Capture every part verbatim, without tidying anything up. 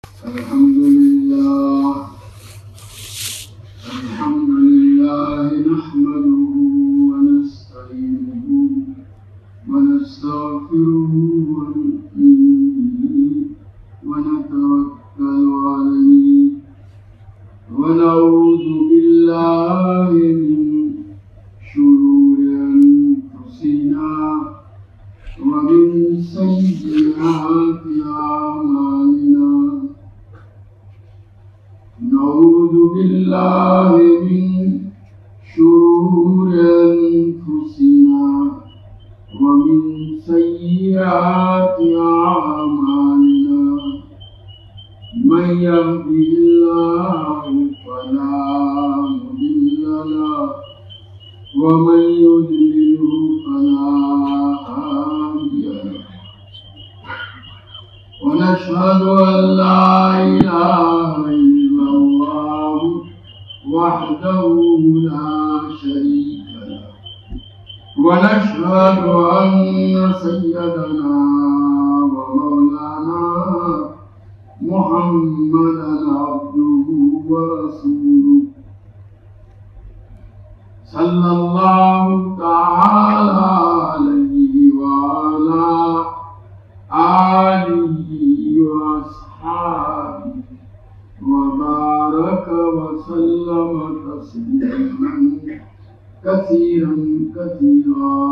الحمد لله الحمد لله نحمده ونستعينه ونستغفره ونؤمن ونتوكل عليه ونعوذ بالله من شرور أنفسنا ومن سيئات أعمالنا. نعوذ بالله من شرور أنفسنا ومن سيئات أعمالنا. من يهده الله فلا مضل له ومن يضلل فلا هادي له. ونشهد أن لا إله إلا الله وحده لا شريك له. ونشهد أن سيدنا ومولانا محمدا عبده ورسوله صلى الله تعالى عليه وعلى آله وأصحابه وبارك وسلم تسليما كثيرا كثيرا.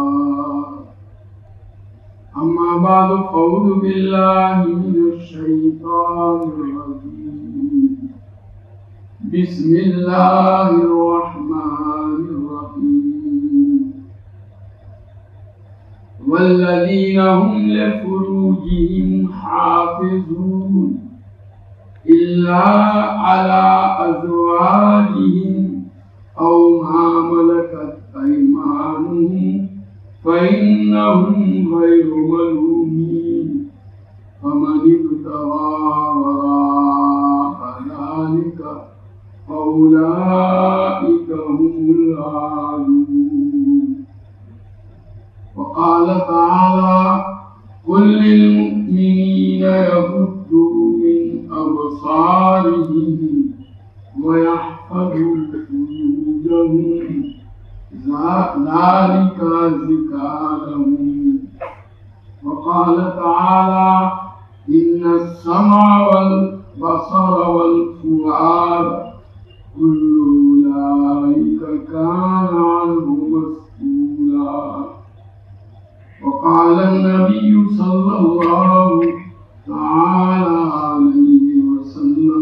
أما بعد فأعوذ بالله من الشيطان الرجيم. بسم الله الرحمن الرحيم. والذين هم لفروجهم حافظون إلا على أزواجهم أو ما ملكت أيمانهم فإنهم غير ملومين. فمن ابتغى وراء ذلك فأولئك هم العادون. وقال تعالى: قل للمؤمنين يغضوا من أبصارهم ويحفظوا فروجهم ذلك أزكى لهم. وقال تعالى: إن السمع والبصر والفؤاد كل أولئك كان عنه مسؤولا. وقال النبي صلى الله تعالى عليه وسلم: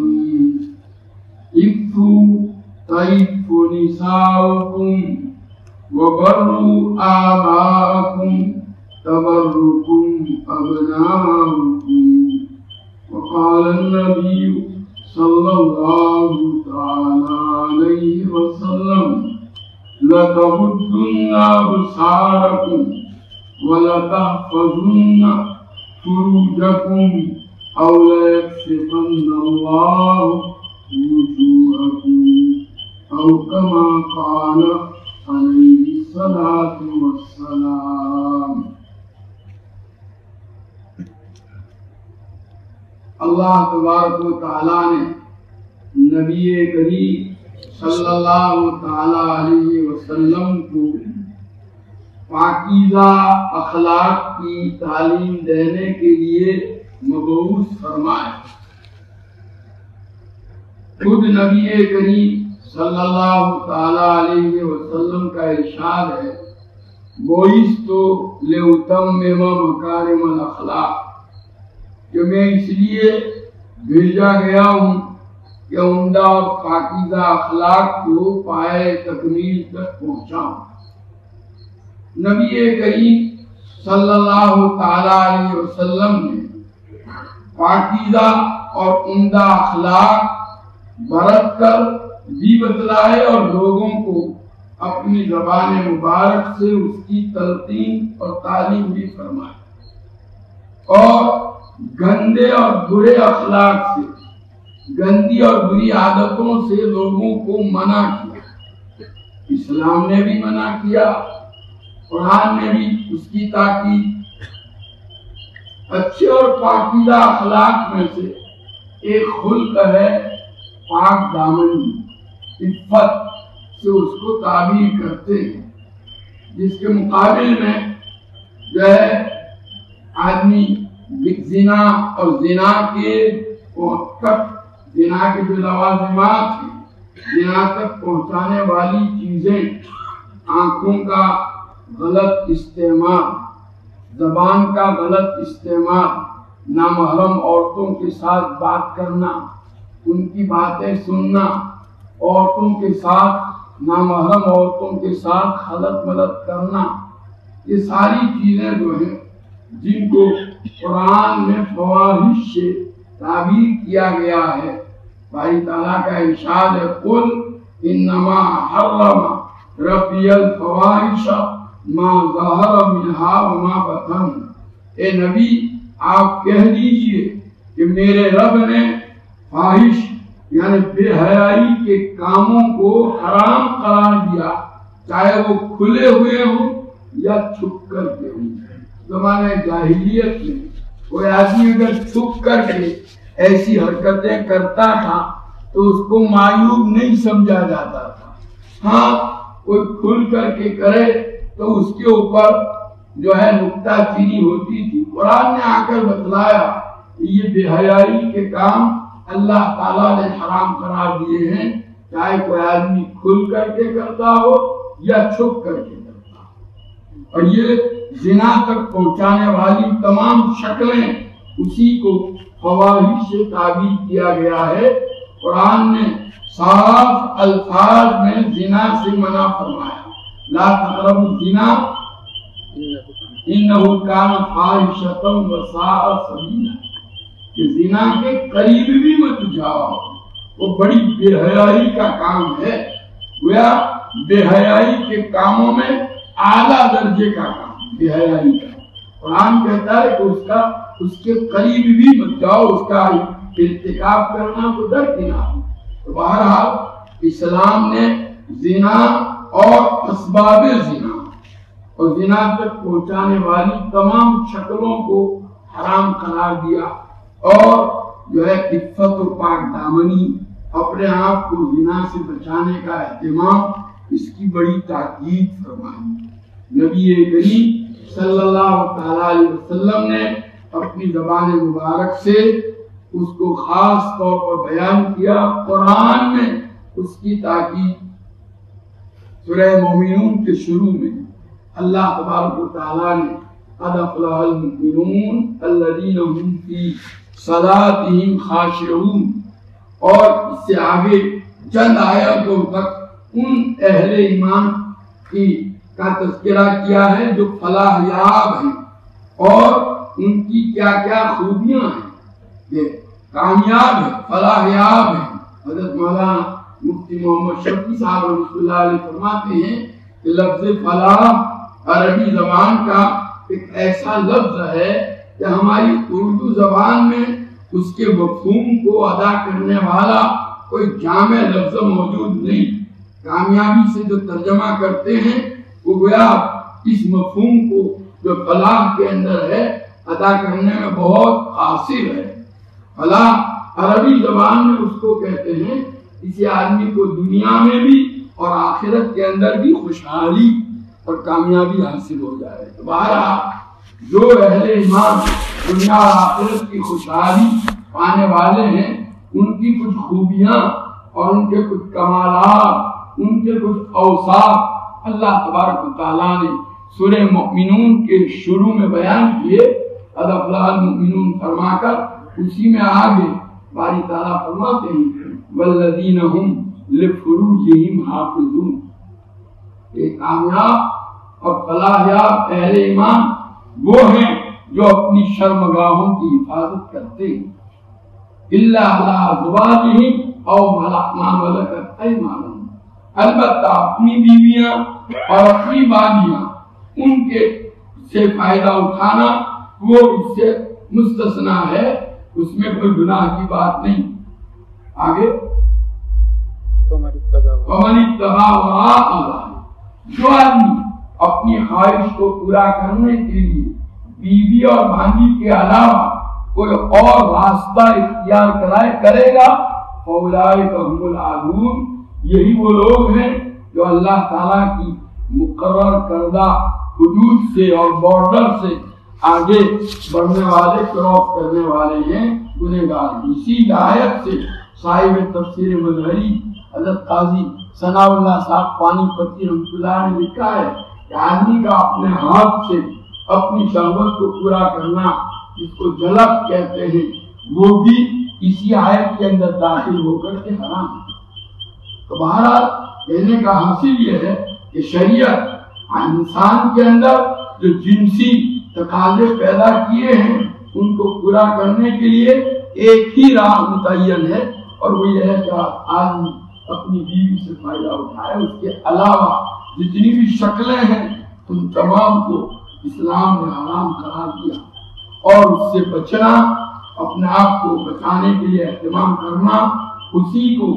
إفوا طيب نساؤكم وبروا آباءكم تبركم أبناءكم. وقال النبي صلى الله تعالى عليه وسلم: لتغضن أبصاركم وَلَتَحْفَظُنَّ فُرُوجَكُمْ أَوْ لَيَكْشِفَنَّ اللَّهُ وُجُوهَكُمْ أَوْ كَمَا قَالَ عَلَيْهِ الصَّلَاةُ وَالسَّلَامُ. اللہ تبارک و تعالیٰ نے نبی کریم صلی اللہ تعالیٰ علیہ وسلم کو پاکیزہ اخلاق کی تعلیم دینے کے لیے مبعوث فرمائے. خود نبی کریم صلی اللہ تعالی علیہ وسلم کا ارشاد ہے: بعثت لأتمم مکارم الاخلاق، کہ میں اس لیے بھیجا گیا ہوں کہ عمدہ اور پاکیزہ اخلاق کو پائے تکمیل تک پہنچاؤں. نبی کریم صلی اللہ تعالی علیہ وسلم نے پاکیزہ اور عمدہ اخلاق برت کر بھی بتلائے اور لوگوں کو اپنی زبان مبارک سے اس کی تلقین اور تعلیم بھی فرمائے، اور گندے اور برے اخلاق سے، گندی اور بری عادتوں سے لوگوں کو منع کیا. اسلام نے بھی منع کیا، قرآن میں بھی اس کی تاکید. اچھے اور پاکیزہ اخلاق میں سے ایک خلق ہے پاک دامنی، عفت سے اس کو تعبیر کرتے ہیں، جس کے مقابل میں جو ہے آدمی زنا اور زنا کے تک زنا کے جو لوازمات ہیں، زنا تک پہنچانے والی چیزیں، آنکھوں کا غلط استعمال، زبان کا غلط استعمال، نامحرم عورتوں کے ساتھ بات کرنا، ان کی باتیں سننا، عورتوں کے ساتھ نامحرم عورتوں کے ساتھ خلط ملط کرنا، یہ ساری چیزیں جو ہیں جن کو قرآن میں فواحش سے تعبیر کیا گیا ہے، باری تعالیٰ کا ارشاد ہے قل انما حرم ربی الفواحش ما ظہر منہا وما بطن، اے نبی آپ کہہ دیجئے کہ میرے رب نے فاحش یعنی بے حیائی کے کاموں کو حرام قرار دیا، چاہے وہ کھلے ہوئے ہوں یا چھپ کر کے ہوں۔ زمانہ جاہلیت میں کوئی آدمی اگر چھپ کر کے ایسی حرکتیں کرتا تھا تو اس کو معیوب نہیں سمجھا جاتا تھا، ہاں کوئی کھل کر کے کرے تو اس کے اوپر جو ہے نکتہ چینی ہوتی تھی۔ قرآن نے آ کر بتلایا یہ بے حیائی کے کام اللہ تعالیٰ نے حرام قرار دیے ہیں، چاہے کوئی آدمی کھل کر کے کرتا ہو یا چھپ کر کے کرتا ہو، اور یہ زنا تک پہنچانے والی تمام شکلیں اسی کو فواحش سے تعبیر کیا گیا ہے۔ قرآن نے صاف الفاظ میں زنا سے منع فرمایا، لا تقربوا الزنا انہ کان فاحشۃ وساء سبیلا، کہ زنا کے قریب بھی مت جاؤ، وہ بڑی بے حیائی کا کام ہے، گویا بے حیائی کے کاموں میں اعلیٰ درجے کا کام بے حیائی کا۔ قرآن کہتا ہے کہ اس کا اس کے قریب بھی مت جاؤ، اس کا ارتکاب کرنا تو درکنار۔ تو بہرحال اسلام نے زنا اور اسباب زنا اور زنا تک پہنچانے والی تمام شکلوں کو حرام قرار دیا، اور جو ہے عفت و پاک دامنی، اپنے آپ کو زنا سے بچانے کا اہتمام، اس کی بڑی تاکید فرمائی۔ نبی کریم صلی اللہ تعالی علیہ وسلم نے اپنی زبان مبارک سے اس کو خاص طور پر بیان کیا۔ قرآن میں اس کی تاکید سورہ مومنون کے شروع میں اللہ تبارک و تعالیٰ نے قد افلح المؤمنون الذین هم فی صلاتهم خاشعون، اور اس سے آگے چند آیاتوں تک ان اہل ایمان کی کا تذکرہ کیا ہے جو فلاح یاب ہیں اور ان کی کیا کیا خوبیاں ہیں، یہ کامیاب ہیں، فلاح یاب ہیں۔ حضرت مولانا مفتی محمد شفیع صاحب رحمۃ اللہ علیہ فرماتے ہیں کہ لفظ فلاح عربی زبان کا ایک ایسا لفظ ہے کہ ہماری اردو زبان میں اس کے مفہوم کو ادا کرنے والا کوئی جامع لفظ موجود نہیں۔ کامیابی سے جو ترجمہ کرتے ہیں وہ گویا اس مفہوم کو جو فلاح کے اندر ہے ادا کرنے میں بہت قاصر ہے۔ فلاح عربی زبان میں اس کو کہتے ہیں کسی آدمی کو دنیا میں بھی اور آخرت کے اندر بھی خوشحالی اور کامیابی حاصل ہو جائے۔ تو بہرحال جو اہل ایمان دنیا اور آخرت کی خوشحالی پانے والے ہیں، ان کی کچھ خوبیاں اور ان کے کچھ کمالات، ان کے کچھ اوصاف اللہ تبارک و تعالیٰ نے سورہ مومنون کے شروع میں بیان کیے۔ قد افلح المؤمنون فرما کر اسی میں آگے باری تعالیٰ فرماتے ہیں والذین هم لفروجہم حافظون، ایک کامیاب اور فلاح یاب اہل ایمان وہ ہیں جو اپنی شرمگاہوں کی حفاظت کرتے ہیں، الا علی ازواجہم او ما ملکت ایمانہم، البتہ اپنی بیویاں اور اپنی بالیاں ان کے سے فائدہ اٹھانا وہ اس سے مستثنا ہے، اس میں کوئی گناہ کی بات نہیں۔ آگے فمن ابتغى وراء ذلك، جو آدمی اپنی خواہش کو پورا کرنے کے لیے بیوی اور بھانجی کے علاوہ کوئی اور راستہ اختیار کرائے کرے گا فاولئک هم العادون، یہی وہ لوگ ہیں جو اللہ تعالیٰ کی مقرر کردہ حدود سے اور بارڈر سے آگے بڑھنے والے، کراس کرنے والے ہیں، گنہگار۔ اسی آیت سے صاحب تفسیر مظہری حضرت قاضی ثناء اللہ صاحب پانی پتی رحمۃ اللہ نے لکھا ہے کہ آدمی کا اپنے ہاتھ سے اپنی شہوت کو پورا کرنا، جس کو جلب کہتے ہیں، وہ بھی اسی آیت کے اندر داخل ہو کر کے حرام ہے۔ تو بہرحال کہنے کا حاصل یہ ہے کہ شریعت انسان کے اندر جو جنسی تقاضے پیدا کیے ہیں ان کو پورا کرنے کے لیے ایک ہی راہ متعین ہے، اور وہ یہ ہے کہ آدمی اپنی بیوی سے فائدہ اٹھائے۔ اس کے علاوہ جتنی بھی شکلیں ہیں ان تمام کو اسلام نے حرام قرار دیا، اور اس سے بچنا، اپنے آپ کو بچانے کے لیے اہتمام کرنا، اسی کو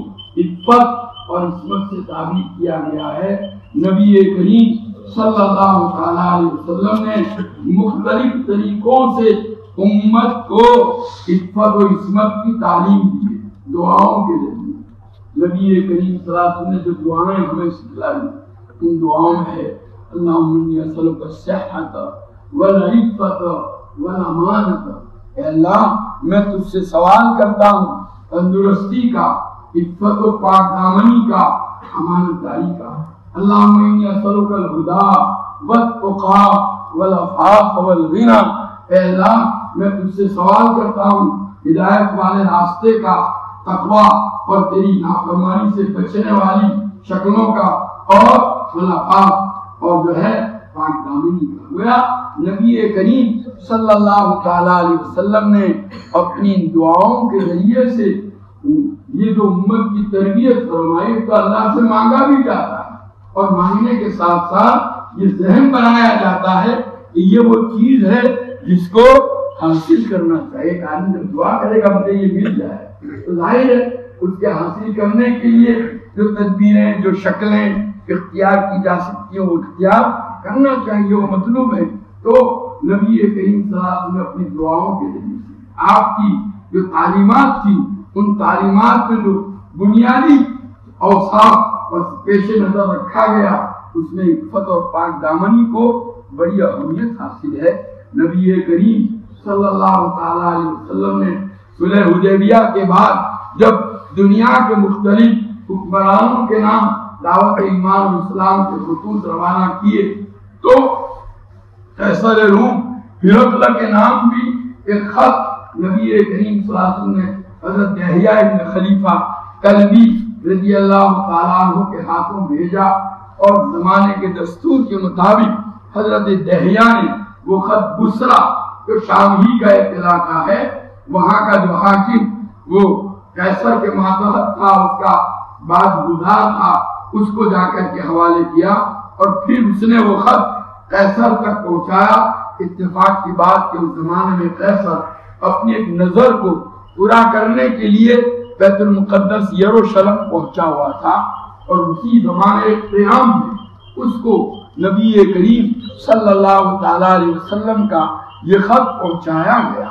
عفت اور عصمت سے تعبیر کیا گیا ہے۔ نبی کریم صلی اللہ تعالیٰ علیہ وسلم نے مختلف طریقوں سے امت کو عفت و عصمت کی تعلیم دی ہے، دعاؤں کے ذریعے۔ نبی کریم صلی اللہ علیہ وسلم نے جو دعائیں ہمیں سکھلائی، ان دعاؤں میں ہے اللہم انی اسألک الصحۃ والعفۃ والامانۃ، اے اللہ میں تجھ سے سوال کرتا ہوں تندرستی کا، عفت و پاک دامنی کا، امانت داری کا۔ اللہم انی اسألک الہدی والتقی والعفاف والغنی، اے اللہ میں تجھ سے سوال کرتا ہوں ہدایت والے راستے کا، تقوی اور تیری نافرمانی سے بچنے والی شکلوں کا، اور والعفاف اور جو ہے پاک دامنی کا۔ گویا نبی کریم صلی اللہ تعالیٰ علیہ وسلم نے اپنی دعاؤں کے ذریعے سے یہ جو امت کی تربیت فرمائی، تو اللہ سے مانگا بھی جاتا ہے، اور مانگنے کے ساتھ ساتھ یہ ذہن بنایا جاتا ہے کہ یہ وہ چیز ہے جس کو حاصل کرنا چاہیے۔ ایک آدمی جب دعا کرے گا مجھے یہ مل جائے، تو ظاہر ہے اس کے حاصل کرنے کے لیے جو تدبیریں، جو شکلیں اختیار کی جا سکتی ہیں، وہ اختیار کرنا چاہیے، وہ مطلوب ہے۔ تو نبی کریم صلی اللہ علیہ وسلم نے اپنی دعاؤں کے ذریعے سے آپ کی جو تعلیمات تھی، ان تعلیمات میں جو بنیادی اوصاف اور پیش نظر رکھا گیا، اس میں عفت اور پاک دامنی کو بڑی اہمیت حاصل ہے۔ نبی کریم صلی اللہ تعالیٰ علیہ وسلم نے صلح حدیبیہ کے بعد جب دنیا کے مختلف حکمرانوں کے نام دعوت ایمان و اسلام کے خطوط روانہ کیے، تو قیصر روم ہرقل کے نام بھی ایک خط نبی کریم صلی اللہ علیہ وسلم نے حضرت یحییٰ ابن خلیفہ کلبی رضی اللہ تعالیٰ عنہ کے ہاتھوں بھیجا، اور زمانے کے دستور کے مطابق حضرت دحیہ نے وہ خط بصرہ جو شام ہی کا ایک علاقہ ہے، وہاں کا جو حاکم وہ قیصر کے ماتحت تھا، اس کا بعد گزار تھا، اس کو جا کر کے حوالے کیا، اور پھر اس نے وہ خط قیصر تک پہنچایا۔ اتفاق کی بات کہ اس زمانے میں قیصر اپنی ایک نظر کو پورا کرنے کے لیے بیت المقدس یروشلم پہنچا ہوا تھا، اور اسی زمانے قیام میں اس کو نبی کریم صلی اللہ تعالیٰ علیہ وسلم کا یہ خط پہنچایا گیا۔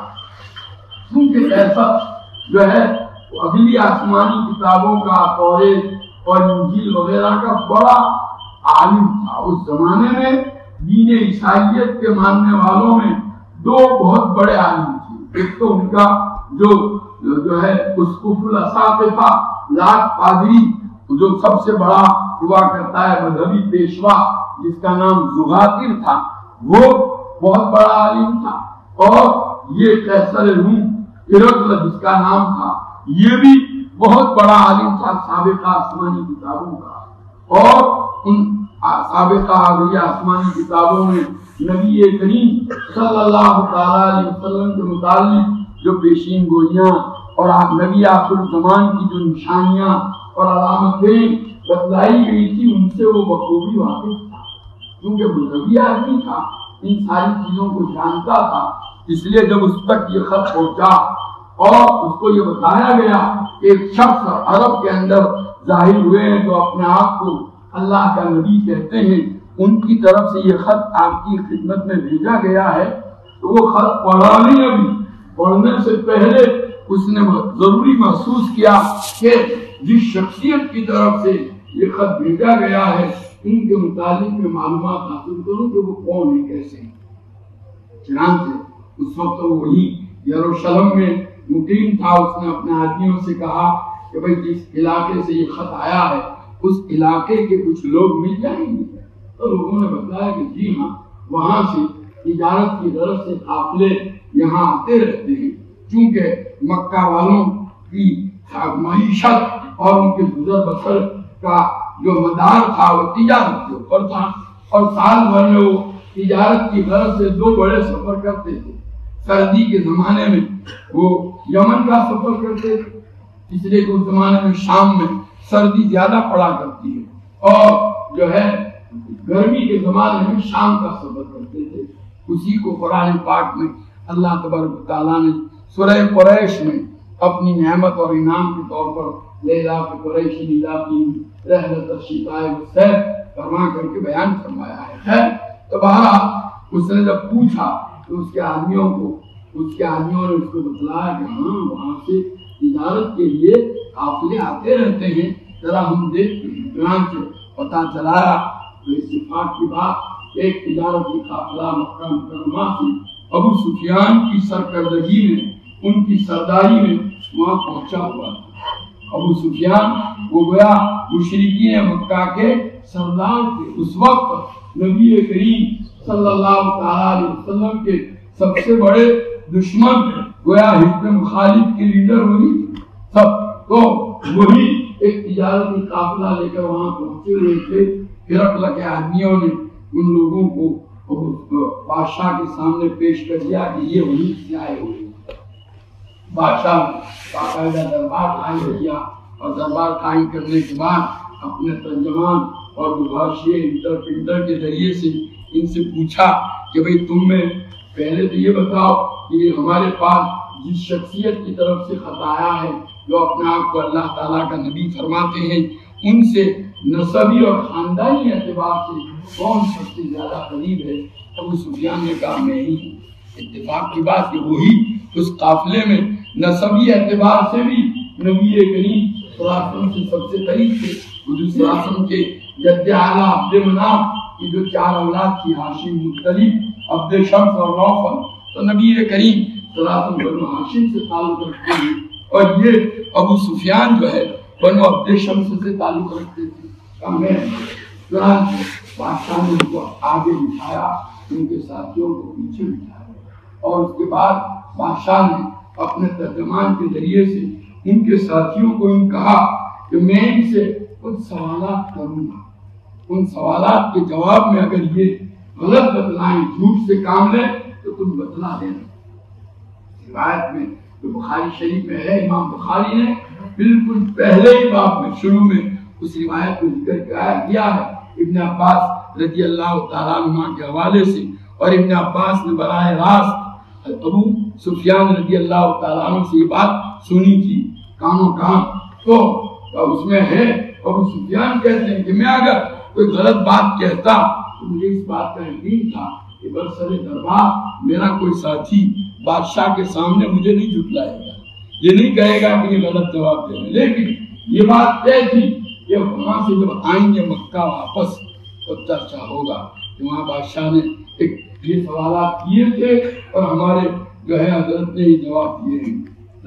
کیونکہ قیصر جو ہے وہ اگلی آسمانی کتابوں کا، توریت اور انجیل وغیرہ کا بڑا عالم تھا۔ اس زمانے میں دین عیسائیت کے ماننے والوں میں دو بہت بڑے عالم تھے۔ ایک تو ان کا جو جو ہے اسقف الاساقفہ لاٹ پادری، جو سب سے بڑا ہوا کرتا ہے مذہبی پیشوا، جس کا نام زغاتر تھا، وہ بہت بڑا عالم تھا، اور یہ قیصر روم ہرقل جس کا نام تھا، یہ بھی بہت بڑا عالم تھا سابقہ آسمانی کتابوں کا۔ اور ان سابقہ اگلی آسمانی کتابوں میں نبی کریم صلی اللہ تعالیٰ علیہ وسلم کے متعلق جو پیشین گوئیاں اور آپ نبی آخر الزمان کی جو نشانیاں اور علامتیں بتلائی گئی تھی، ان سے وہ بخوبی واقف تھا، کیونکہ وہ نبی آدمی تھا، ان ساری چیزوں کو جانتا تھا۔ اس لیے جب اس تک یہ خط پہنچا اور اس کو یہ بتایا گیا کہ ایک شخص عرب کے اندر ظاہر ہوئے ہیں جو اپنے آپ کو اللہ کا نبی کہتے ہیں، ان کی طرف سے یہ خط آپ کی خدمت میں بھیجا گیا ہے، تو وہ خط پڑھا نہیں ابھی، پڑھنے سے پہلے اس نے ضروری محسوس کیا کہ جس شخصیت کی طرف سے یہ خط بھیجا گیا ہے ان کے متعلق میں معلومات حاصل کروں کہ وہ کون ہے، کیسے ہیں۔ چنانچہ اس وقت وہی یروشلم میں مقیم تھا۔ اس نے اپنے آدمیوں سے کہا کہ بھئی جس علاقے سے یہ خط آیا ہے اس علاقے کے کچھ لوگ مل جائیں گے؟ تو لوگوں نے بتایا کہ جی ہاں، وہاں سے تجارت کی غرض سے قافلے یہاں آتے رہتے ہیں، چونکہ مکہ والوں کی معیشت اور ان کے گزر بسر کا جو مدار تھا وہ تجارت کے اوپر تھا، اور سال بھر میں وہ تجارت کی غرض سے دو بڑے سفر کرتے تھے۔ سردی کے زمانے میں وہ یمن کا سفر کرتے تھے، اس لیے کہ اس زمانے میں شام میں سردی زیادہ پڑا کرتی ہے، اور جو ہے گرمی کے زمانے میں شام کا سفر کرتے تھے۔ اسی کو قرآن پاک میں اللہ تبارک و تعالیٰ نے سورہ قریش میں اپنی نعمت اور انعام کے طور پر لیلا فی قریش لیلافی رحلۃ الشتاء والصیف فرما کر کے بیان فرمایا ہے۔ خیر، تو بہرحال اس نے جب پوچھا تو اس کے آدمیوں کو اس کے آدمیوں نے اس کو بتلایا کہ ہاں وہاں سے تجارت کے لیے قافلے آتے رہتے ہیں، ذرا ہم دیکھتے ہیں۔ چنانچہ پتہ چلایا تو اتفاق کی بات ایک تجارتی قافلہ مکہ مکرمہ سے ابو سفیان کی سرکردگی میں، ان کی سرداری میں وہاں پہنچا ہوا تھا۔ ابو سفیان وہ گویا مشرکین مکہ کے سردار تھے۔ اس وقت نبی کریم صلی اللہ تعالی علیہ وسلم کے سب سے بڑے دشمن گویا حزب مخالف کے لیڈر وہی سب، تو وہی ایک تجارتی قافلہ لے کر وہاں پہنچے ہوئے تھے۔ ہرقل کے آدمیوں نے ان لوگوں کو بادشاہ کے سامنے پیش کر دیا کہ یہ وہی سے آئے ہوئے۔ بادشاہ باقاعدہ دربار قائم کیا، اور دربار قائم کرنے کے بعد اپنے ترجمان اور مباشر انٹرپریٹر کے ذریعے سے ان سے پوچھا کہ بھئی تم میں پہلے تو یہ بتاؤ کہ ہمارے پاس جس شخصیت کی طرف سے خط آیا ہے، جو اپنے آپ کو اللہ تعالیٰ کا نبی فرماتے ہیں، ان سے نسبی اور خاندانی اعتبار سے کون سب سے زیادہ قریب ہے؟ ابو سفیان نے کہا میں ہی ہوں۔ اتفاق کی بات کہ وہی اس قافلے میں نسبی اعتبار سے بھی نبی کریم صلی اللہ علیہ وسلم سے سب سے قریب تھے۔ حضور صلی اللہ علیہ وسلم کے جد اعلیٰ عبد مناف کی جو چار اولاد تھی، ہاشم، مطلب، عبد شمس اور نوفل، تو نبی کریم صلی اللہ علیہ وسلم بنو ہاشم سے تعلق رکھتے ہیں، اور یہ ابو سفیان جو ہے بنو عبد شمس سے تعلق رکھتے تھے۔ میں بادشاہ نے ان کو آگے بٹھایا، ان کے ساتھیوں کو پیچھے بٹھایا، اور اس کے بعد بادشاہ نے اپنے ترجمان کے ذریعے سے ان کے ساتھیوں کو ان کہا کہ میں ان سے کچھ سوالات کروں گا، ان سوالات کے جواب میں اگر یہ غلط بتلائیں، جھوٹ سے کام لیں تو تم بتلا دینا۔ روایت میں جو بخاری شریف میں ہے، امام بخاری نے بالکل پہلے ہی باب میں شروع میں اس روایت کو ذکر کیا ہے ابن عباس رضی اللہ تعالیٰ عنہ کے حوالے سے، اور ابن عباس نے براہ راست ابو سفیان رضی اللہ تعالیٰ عنہ سے یہ بات سنی تھی کانوں کان۔ تو اس میں ہے ابو سفیان کہتے ہیں کہ میں اگر کوئی غلط بات کہتا تو مجھے اس بات کا یقین تھا کہ برسر دربار میرا کوئی ساتھی بادشاہ کے سامنے مجھے نہیں جھٹلائے گا، یہ نہیں کہے گا کہ یہ غلط جواب دے رہے، لیکن یہ بات طے تھی کہ وہاں سے جب آئیں گے مکہ واپس تو چرچا ہوگا کہ وہاں بادشاہ نے ایک یہ سوالات کیے تھے اور ہمارے جو ہے حضرت نے یہ جواب دیے ہیں۔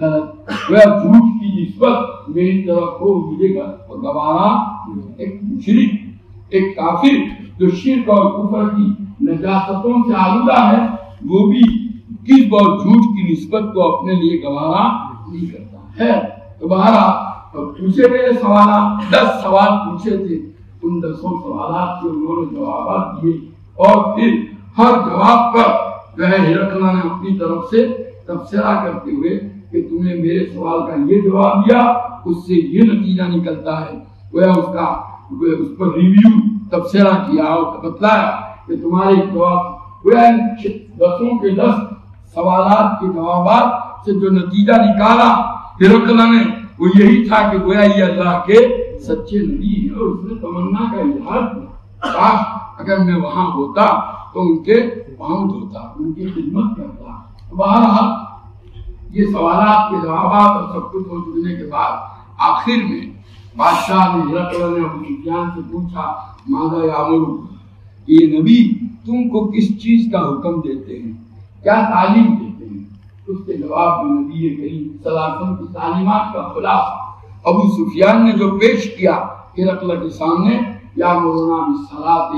وہ جھوٹ کی نسبت میری طرف کو ملے گا، اور گوارا ایک مشرک، ایک کافر جو شرک اور کفر کی نجاستوں سے آلودہ ہے، وہ بھی کس اور جھوٹ کی نسبت کو اپنے لیے گوارا نہیں کرتا ہے۔ تو بہرحال پوچھے گئے سوالات، دس سوال پوچھے تھے، ان دسوں سوالات کے انہوں نے جوابات دیے، اور پھر ہر جواب پر جو ہے ہرقل نے اپنی طرف سے تبصرہ کرتے ہوئے کہ تم نے میرے سوال کا یہ جواب دیا، اس سے یہ نتیجہ نکلتا ہے، وہ اس کا اس پر ریویو تبصرہ کیا اور بتلایا کہ تمہارے جواب وہ دسوں کے دس سوالات کے جوابات سے جو نتیجہ نکالا ہرقل نے وہ یہی تھا کہ گویا یہ اللہ کے سچے نبی ہیں، اور اس نے تمنا کا اظہار کیا کاش اگر میں وہاں ہوتا تو ان کے پاؤں دھوتا، ان کی خدمت کرتا۔ بہرحال یہ سوالات کے جوابات اور سب کچھ ہو چکنے کے بعد آخر میں بادشاہ نے ہرقل نے ابو سفیان سے پوچھا ماذا یامرک، یہ نبی تم کو کس چیز کا حکم دیتے ہیں، کیا تعلیم دیتے ہیں؟ اس کے جواب میں نبی کریم صلی اللہ علیہ وسلم کی تعلیمات کا خلاصہ ابو سفیان نے جو پیش کیا ہرقل کے سامنے، یامرنا بالصلاۃ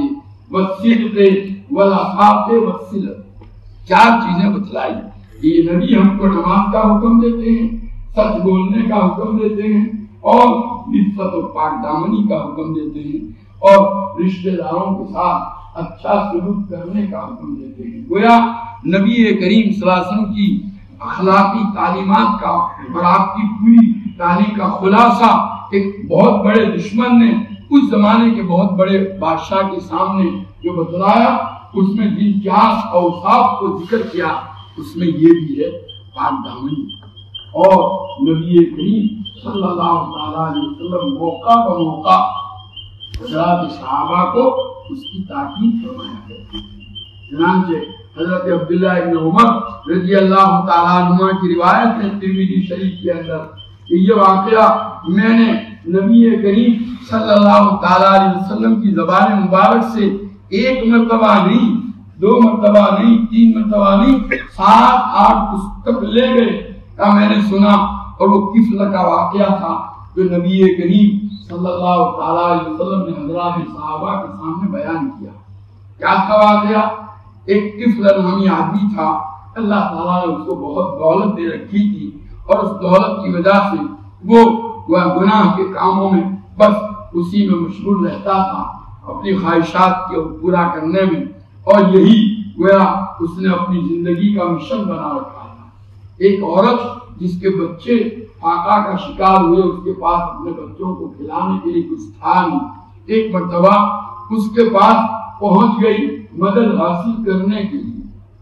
والصدق والعفاف والصلۃ، چار چیزیں بتلائی۔ یہ نبی ہم کو نماز کا حکم دیتے ہیں، سچ بولنے کا حکم دیتے ہیں، اور عزت و پاک دامنی کا حکم دیتے ہیں، اور رشتہ داروں کے ساتھ اچھا سلوک کرنے کا حکم دیتے ہیں۔ گویا نبی کریم صلی اللہ علیہ وسلم کی اخلاقی تعلیمات کا اور آپ کی پوری تعلیم کا خلاصہ ایک بہت بڑے دشمن نے اس زمانے کے بہت بڑے بادشاہ کے سامنے جو بتلایا، اس میں جن چار اوصاف کو ذکر کیا اس میں یہ بھی ہے پاک دامنی۔ اور نبی کریم صلی اللہ تعالیٰ علیہ وسلم موقع پر موقع حضرات صحابہ کو اس کی تاکید فرمایا کرتے ہیں۔ چنانچہ حضرت عبداللہ ابن عمر رضی اللہ تعالیٰ عنہ کی روایت ہے ترمذی شریف کے اندر کہ یہ واقعہ میں نے نبی کریم صلی اللہ تعالیٰ علیہ وسلم کی زبان مبارک سے ایک مرتبہ نہیں، دو مرتبہ نہیں، تین مرتبہ نہیں، سات آٹھ پستک لے گئے کا میں نے سنا، اور وہ کفل کا واقعہ تھا جو نبی کریم صلی اللہ تعالیٰ علیہ وسلم نے حضرات صحابہ کے سامنے بیان کیا۔ کیا تھا واقعہ؟ ایک کفل نامی آدمی تھا، اللہ تعالیٰ نے اس کو بہت دولت دے رکھی تھی، اور اس دولت کی وجہ سے وہ گناہ کے کاموں میں بس اسی میں مشغول رہتا تھا، اپنی خواہشات کو پورا کرنے میں، اور یہی گویا اس نے اپنی زندگی کا مشن بنا رکھا تھا۔ ایک عورت جس کے بچے فاقہ کا شکار ہوئے، اس کے پاس اپنے بچوں کو کھلانے کے لیے کچھ تھا نہیں، ایک مرتبہ اس کے پاس پہنچ گئی مدد حاصل کرنے کے لیے۔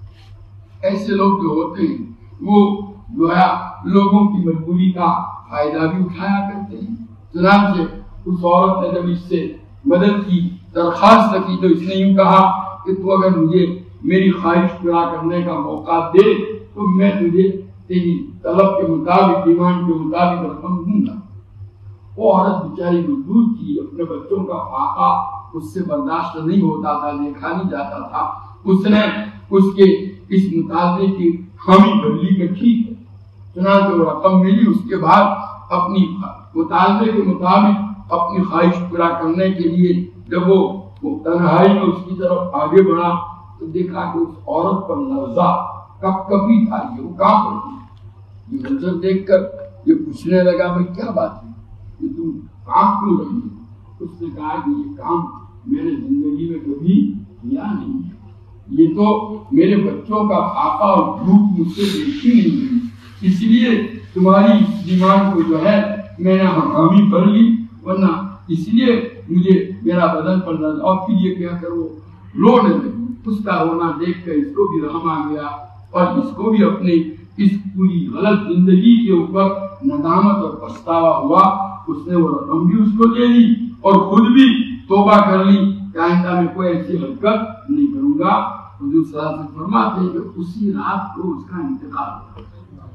ایسے لوگ جو ہوتے ہیں وہ جو ہے لوگوں کی مجبوری کا فائدہ بھی اٹھایا کرتے ہیں۔ چنانچہ اس عورت نے جب اس سے مدد کی درخواست کی تو اس نے یوں کہا کہ تو اگر مجھے میری خواہش پورا کرنے کا موقع دے تو میں تجھے تیری طلب کے مطابق، ایمان کے مطابق رقم دوں گا۔ وہ عورت بیچاری مجبور تھی، اپنے بچوں کا فاقہ اس سے برداشت نہیں ہوتا تھا، دیکھا نہیں جاتا تھا۔ اس نے اس کے اس مطالبے کی حامی بھر لی کہ ٹھیک ہے، چنانچہ وہ رقم ملی۔ اس کے بعد اپنی مطالبے کے مطابق اپنی خواہش پورا کرنے کے لیے جب وہ تنہائی میں اس کی طرف آگے بڑھا تو دیکھا کہ اس عورت پر لرزہ کپ کپی تھا، یہ وہ کام پڑتی۔ یہ منظر دیکھ کر یہ پوچھنے لگا بھائی کیا بات ہے، کہ تم کام کیوں رہی ہے؟ اس نے کہا کہ یہ کام میں نے زندگی میں کبھی کیا نہیں ہے، یہ تو میرے بچوں کا فاقہ اور بھوک مجھ سے دیکھی نہیں گئی، اس لیے تمہاری ڈیمانڈ کو جو ہے میں نے حامی بھر لی، ورنہ اس لیے مجھے میرا بدن پر درد۔ اور پھر یہ کیا کر وہ رونے لگی۔ اس کا رونا دیکھ کر اس کو بھی رحم آ گیا، اور اس کو بھی اپنی اس پوری غلط زندگی کے اوپر ندامت اور پچھتاوا ہوا۔ اس نے وہ رقم بھی اس کو دے دی اور خود بھی توبہ کر لی کہ آئندہ میں کوئی ایسی حرکت نہیں کروں گا۔ حضور صلی اللہ علیہ وسلم فرماتے ہیں کہ اسی رات کو اس کا انتقال ہوا۔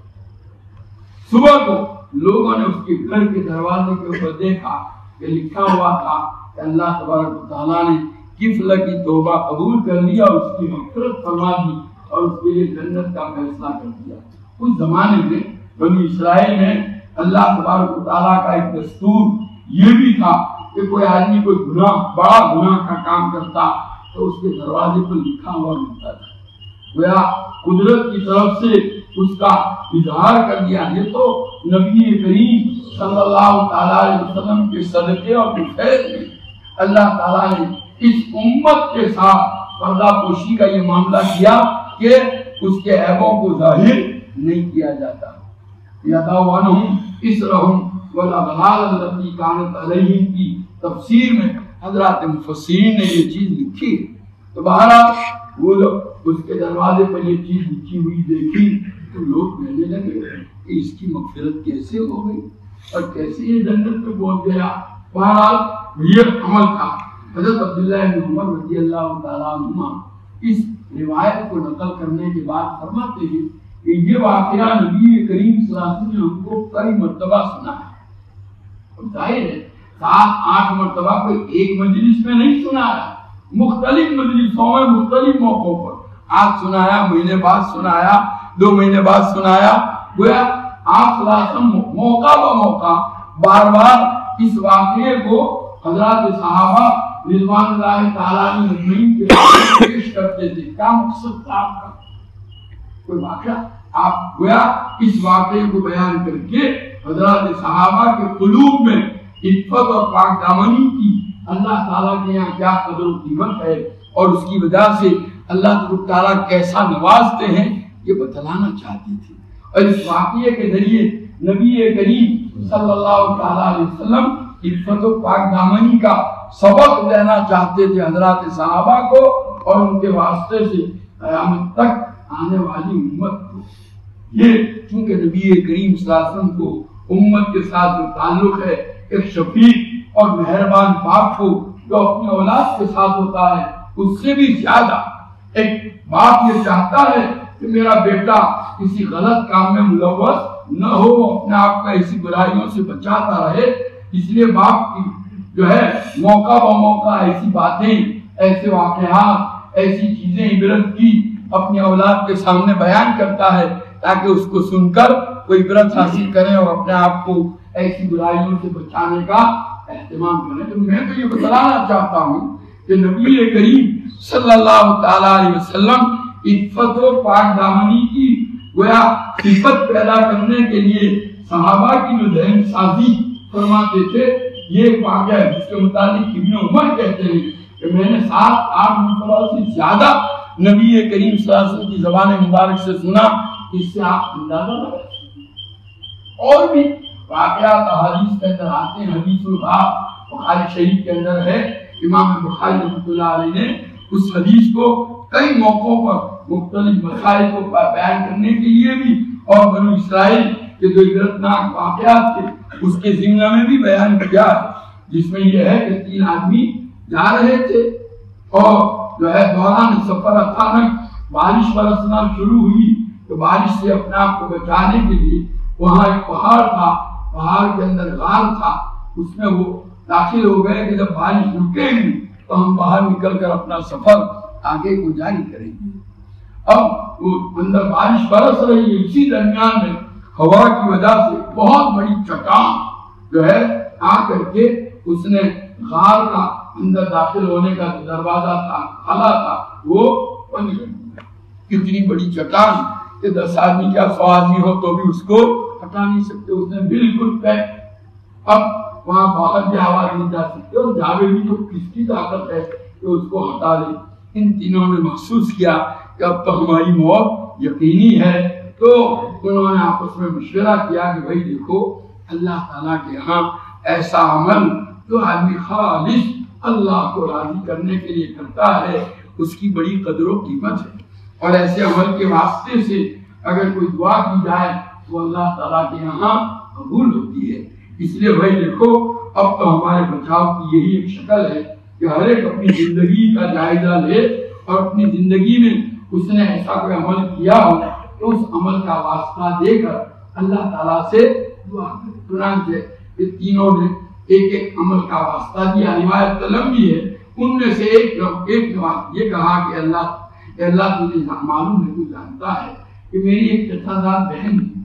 صبح کو لوگوں نے اس کے گھر کے دروازے کے اوپر دیکھا کہ لکھا ہوا تھا کہ اللہ تبارک و تعالیٰ نے کفل کی توبہ قبول کر لیا، اس کی مغفرت فرما دی اور اس کے لیے جنت کا فیصلہ کر دیا۔ اس زمانے میں بنی اسرائیل میں اللہ تبارک و تعالیٰ کا ایک دستور یہ بھی تھا کہ کوئی آدمی کوئی گناہ بڑا گناہ کا کام کرتا تو اس کے دروازے پر لکھا ہوا ملتا تھا۔ گویا قدرت کی طرف سے اس کا اظہار کر دیا۔ یہ تو نبی کریم صلی اللہ تعالیٰ علیہ وسلم کے صدقے اور فیض میں اللہ تعالیٰ نے اس امت کے ساتھ پردہ پوشی کا یہ معاملہ کیا کہ اس کے عیبوں کو ظاہر نہیں کیا جاتا۔ یَدَوَّنُهُمْ إِسْرَهُمْ وَالْأَغْلَالَ الَّتِي كَانَتْ عَلَيْهِمْ کی تفسیر میں حضرات مفسرین نے یہ چیز لکھی ہے۔ تو بہرحال وہ لوگ اس کے دروازے پر یہ چیز لکھی ہوئی دیکھی تو لوگ کہنے لگے کہ اس کی مغفرت کیسے ہو گئی اور کیسے یہ جنت میں پہنچ گیا۔ بہرحال یہ عمل تھا۔ حضرت عبداللہ بن عمر رضی اللہ تعالیٰ عنہ اس روایت کو نقل کرنے کے بعد فرماتے ہیں کہ یہ واقعہ نبی کریم صلی اللہ علیہ وسلم نے ہم کو کئی مرتبہ سنا ہے، اور ظاہر ہے سات آٹھ مرتبہ کوئی ایک مجلس میں نہیں سنا ہے، مختلف مجلسوں میں مختلف موقعوں پر آج سنایا، مہینے بعد سنایا، دو مہینے بعد سنایا، گویا آپ صلی اللہ علیہ وسلم موقع بہ موقع بار بار اس واقعے کو حضرات صحابہ رضوان اللہ تعالیٰ عنہ کے پیش کرتے تھے۔ کیا مقصد تھا آپ کا؟ کوئی واقعہ آپ گویا اس واقعے کو بیان کر کے حضرات صحابہ کے قلوب میں عفت اور پاک دامنی کی اللہ تعالیٰ کے یہاں کیا قدر و قیمت ہے اور اس کی وجہ سے اللہ تعالیٰ کیسا نوازتے ہیں یہ بتلانا چاہتے تھے، اور اس واقعے کے ذریعے نبی کریم صلی اللہ تعالیٰ علیہ وسلم عفت و پاک دامنی کا سبق دینا چاہتے تھے حضرات صحابہ کو، اور ان کے واسطے سے قیامت تک آنے والی امت کو۔ یہ چونکہ نبی کریم صلی اللہ علیہ وسلم کو امت کے ساتھ جو تعلق ہے ایک شفیق اور مہربان باپ کو جو اپنی اولاد کے ساتھ ہوتا ہے، اس سے بھی زیادہ ایک باپ یہ چاہتا ہے کہ میرا بیٹا کسی غلط کام میں ملوث نہ ہو، اپنے آپ کو ایسی برائیوں سے بچاتا رہے۔ اس لیے باپ کی جو ہے موقع بہ موقع ایسی باتیں، ایسے واقعات، ایسی چیزیں عبرت کی اپنی اولاد کے سامنے بیان کرتا ہے تاکہ اس کو سن کر وہ عبرت حاصل کرے اور اپنے آپ کو ایسی برائیوں سے بچانے کا اہتمام کرے۔ تو میں تو یہ بتلانا چاہتا ہوں کہ نبی کریم صلی اللہ تعالیٰ علیہ وسلم عفت و پاک دامنی کی گویا صفت پیدا کرنے کے لیے صحابہ کی جو ذہن سازی فرماتے تھے، یہ ایک واقعہ ہے جس کے متعلق ابن عمر کہتے ہیں کہ میں نے سات آٹھ مرتبہ سے زیادہ نبی کریم صلی اللہ علیہ وسلم کی زبان مبارک سے سنا۔ اس سے آپ اندازہ لگا سکتے۔ اور بھی واقعات حدیث کے اندر آتے ہیں، حدیث الغاب بخاری شریف کے اندر ہے، امام بخاری رحمۃ اللہ علیہ نے اس حدیث کو کئی موقعوں پر مختلف مسائل کو بیان کرنے کے لیے بھی اور بنو اسرائیل کے جو عبرتناک واقعات تھے اس کے ضمن میں بھی بیان کیا ہے، جس میں یہ ہے کہ تین آدمی جا رہے تھے اور جو ہے دوران سفر اچانک بارش برسنا شروع ہوئی، تو بارش سے اپنے آپ کو بچانے کے لیے وہاں ایک پہاڑ تھا، پہاڑ کے اندر غار تھا، اس میں وہ داخل ہو گئے کہ جب بارش رکے گی تو ہم باہر نکل کر اپنا سفر آگے کو جاری کریں گے۔ اب وہ اندر بارش برس رہی ہے، اسی درمیان میں ہوا کی وجہ سے بہت بڑی چٹان جو ہے آ کر کے اس نے غار کا اندر داخل ہونے کا جو دروازہ تھا، خلا تھا، وہ بند کر دیا۔ کتنی بڑی چٹان کہ دس آدمی کیا سو آدمی ہو تو بھی اس کو ہٹا نہیں سکتے، اس نے بالکل پیک۔ اب وہاں باہر بھی آواز نہیں جا سکتے اور جاوے بھی تو کس کی طاقت ہے کہ اس کو ہٹا دے۔ ان تینوں نے محسوس کیا کہ اب تو ہماری موت یقینی ہے، تو انہوں نے آپس میں مشورہ کیا کہ بھائی دیکھو اللہ تعالیٰ کے یہاں ایسا عمل جو آدمی خالص اللہ کو راضی کرنے کے لیے کرتا ہے اس کی بڑی قدر و قیمت ہے، اور ایسے عمل کے واسطے سے اگر کوئی دعا کی جائے تو اللہ تعالیٰ کے یہاں قبول ہوتی ہے۔ اس لیے بھائی دیکھو اب تو ہمارے بچاؤ کی یہی ایک شکل ہے کہ ہر ایک اپنی زندگی کا جائزہ لے اور اپنی زندگی میں اس نے ایسا کوئی عمل کیا ہو تو اس عمل کا واسطہ دے کر اللہ تعالیٰ سے دعا کرے۔ چنانچہ یہ تینوں نے ایک ایک عمل کا واسطہ دیا، روایت طلب بھی ہے، ان میں سے ایک ایک یہ کہا کہ اللہ کہ اللہ تجھے معلوم ہے، تو جانتا ہے کہ میری ایک چچا زاد بہن تھی،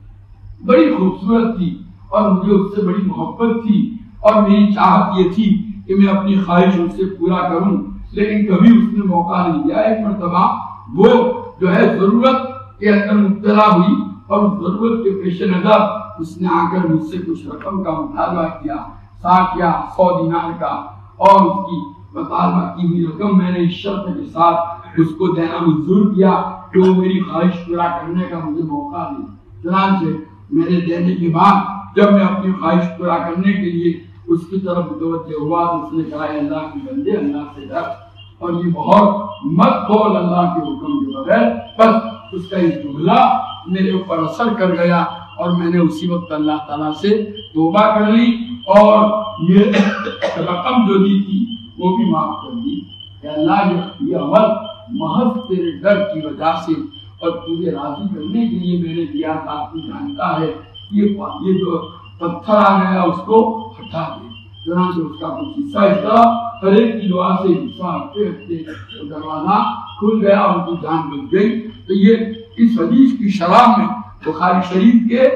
بڑی خوبصورت تھی اور مجھے اس سے بڑی محبت تھی، اور میری چاہت یہ تھی کہ میں اپنی خواہش اس سے پورا کروں، لیکن کبھی اس نے موقع نہیں دیا۔ ایک مرتبہ وہ جو ہے ضرورت کے اندر مبتلا ہوئی اور اس ضرورت کے پیش نظر اس نے آ کر مجھ سے کچھ رقم کا مطالبہ کیا، ساٹھ یا سو دینار کا، اور اس کی مطالبہ کی ہوئی رقم میں نے اس شرط کے ساتھ اس کو دینا منظور کیا کہ وہ میری خواہش پورا کرنے کا مجھے موقع دے۔ چنانچہ میرے دینے کے بعد جب میں اپنی خواہش پورا کرنے کے لیے اس کی طرف متوجہ ہوا تو اس نے کہا اللہ کے بندے اللہ سے ڈر اور یہ بہت مت بول اللہ کے حکم کے بغیر۔ بس اس کا یہ جملہ میرے اوپر اثر کر گیا اور میں نے اسی وقت اللہ تعالیٰ سے توبہ کر لی اور یہ رقم جو دی تھی وہ بھی معاف کر دی کہ اللہ یہ عمل محض تیرے ڈر کی وجہ سے اور تجھے راضی کرنے کے لیے میں نے دیا تھا، تو جانتا ہے یہ یہ جو پتھر آ گیا اس کو ہٹا دے۔ چنانچہ اس کا کچھ حصہ اس طرح ہر ایک کی دعا سے حصہ ہٹتے ہٹتے دروازہ کھل گیا اور ان کی جان بچ گئی۔ تو یہ اس حدیث کی شرح میں بخاری شریف کے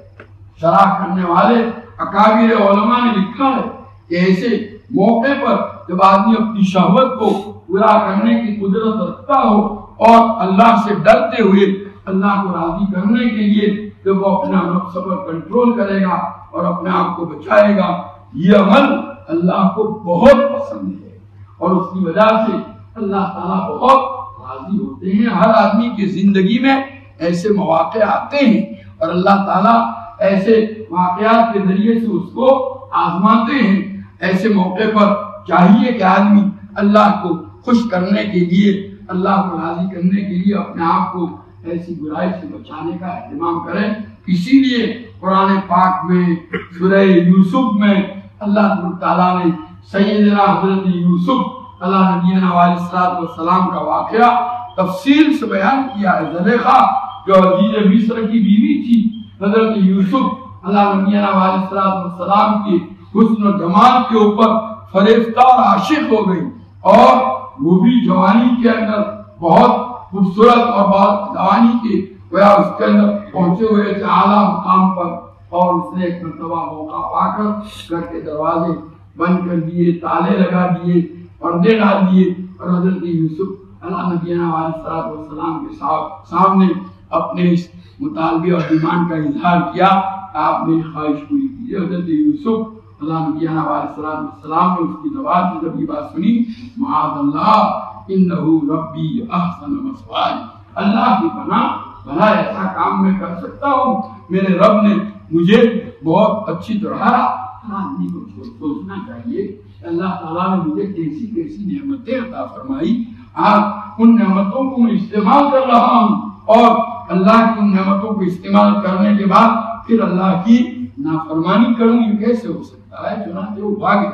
شرح کرنے والے اکابر علماء نے لکھا ہے کہ ایسے موقع پر جب آدمی اپنی شہوت کو پورا کرنے کی قدرت رکھتا ہو اور اللہ سے ڈرتے ہوئے اللہ کو راضی کرنے کے لیے جب وہ اپنا نفس پر کنٹرول کرے گا اور اپنے آپ کو بچائے گا، یہ عمل اللہ کو بہت پسند ہے اور اس کی وجہ سے اللہ تعالیٰ بہت راضی ہوتے ہیں۔ ہر آدمی کی زندگی میں ایسے مواقع آتے ہیں اور اللہ تعالیٰ ایسے واقعات کے ذریعے سے اس کو آزماتے ہیں۔ ایسے موقع پر چاہیے کہ آدمی اللہ کو خوش کرنے کے لیے، اللہ کو راضی کرنے کے لیے اپنے آپ کو ایسی برائی سے بچانے کا اہتمام کرے۔ اسی لیے قرآن پاک میں سورہ یوسف میں اللہ تعالیٰ نے سیدنا حضرت یوسف علیہ نبینا علیہ السلام کا واقعہ تفصیل سے بیان کیا ہے۔ زلیخا جو عزیز مصر کی بیوی تھی، حضرت یوسف علیہ نبینا علیہ السلام کی حسن و جمال کے اوپر فریفتہ اور عاشق ہو گئی، اور وہ بھی جوانی کے اندر بہت خوبصورت اور بہت جوانی کے گویا اس کے اندر پہنچے ہوئے تھے اعلیٰ مقام پر، اور اس نے ایک مرتبہ موقع پا کر گھر کے دروازے بند کر دیے، تالے لگا دیے، پردے ڈال دیے، اور حضرت یوسف علیہ نبینا علیہ السلام کے سامنے اپنے اس مطالبے اور ڈیمانڈ کا اظہار کیا، آپ میری خواہش پوری کیجیے۔ حضرت یوسف اللہ نبینا علیہ السلام نے اس کی زبان سے جب یہ بات سنی، معاذ اللہ انہو ربی احسن مثوایا، اللہ کی پناہ، بھلا ایسا کام میں کر سکتا ہوں، میرے رب نے مجھے بہت اچھی طرح۔ آدمی کو سوچنا چاہیے اللہ تعالیٰ نے مجھے کیسی کیسی نعمتیں عطا فرمائی، آج ان نعمتوں کو میں استعمال کر رہا ہوں، اور اللہ کی ان نعمتوں کو استعمال کرنے کے بعد پھر اللہ کی نافرمانی کروں، یہ کیسے ہو سکتا ہے؟ چنانچہ وہ بھاگے،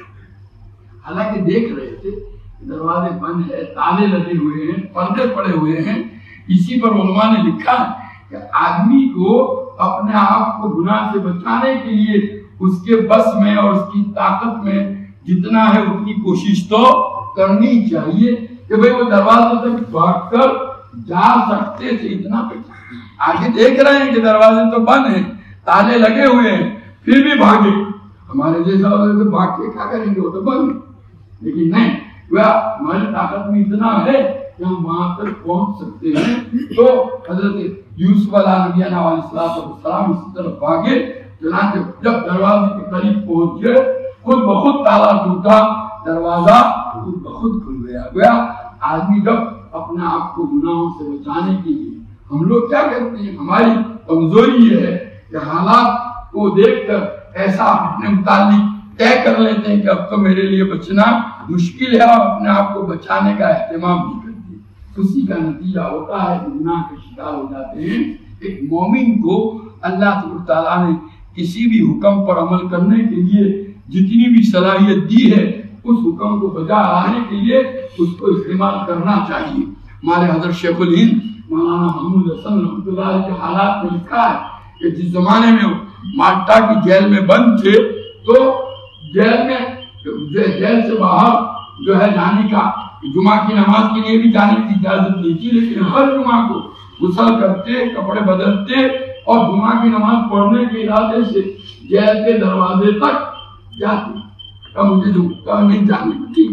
حالانکہ دیکھ رہے تھے دروازے بند ہے، تالے لگے ہوئے ہیں، پردے پڑے ہوئے ہیں۔ اسی پر علماء نے لکھا ہے کہ آدمی کو اپنے آپ کو گناہ سے بچانے کے لیے اس کے بس میں اور اس کی طاقت میں جتنا ہے اتنی کوشش تو کرنی چاہیے کہ بھئی وہ دروازے تک بھاگ کر جا سکتے تھے، اتنا آگے دیکھ رہے ہیں کہ دروازے تو بند ہیں، تالے لگے ہوئے ہیں، پھر بھی بھاگے۔ ہمارے جیسا ہوتا ہے بھاگ کے کیا کریں گے، وہ تو بند، لیکن نہیں، وہ ہماری طاقت میں اتنا ہے کہ ہم وہاں تک پہنچ سکتے ہیں۔ تو حضرت یوسف علیہ نبینا علیہ السلام اسی طرف بھاگے، چنانچہ جب دروازے کے قریب پہنچ گئے، خود بخود تالا ٹوٹا، دروازہ خود بخود کھل گیا۔ گویا آدمی جب اپنے آپ کو گناہوں سے بچانے کے لیے، ہم لوگ کیا کرتے ہیں، ہماری کمزوری یہ ہے کہ حالات کو دیکھ کر ایسا اپنے متعلق طے کر لیتے ہیں کہ اب تو میرے لیے بچنا مشکل ہے، اور اپنے آپ کو بچانے کا اہتمام نہیں کرتے۔ اسی کا نتیجہ ہوتا ہے کہ گناہ کے شکار ہو جاتے ہیں۔ ایک مومن کو اللہ تعالیٰ نے کسی بھی حکم پر عمل کرنے کے لیے جتنی بھی صلاحیت دی ہے، اس حکم کو بجا لانے کے لیے اس کو استعمال کرنا چاہیے۔ ہمارے حضرت شیخ الہند مولانا محمود حسن رحمۃ اللہ علیہ کے حالات میں لکھا ہے کہ جس زمانے میں مالٹا کی جیل میں بند تھے، تو جیل میں جیل سے باہر جو ہے جانے کا، جمعہ کی نماز کے لیے بھی جانے کی اجازت نہیں تھی، لیکن ہر جمعہ کو غسل کرتے، کپڑے بدلتے اور جمعہ کی نماز پڑھنے کے ارادے سے جیل کے دروازے تک جاتے۔ کب مجھے کب نہیں جانے کی،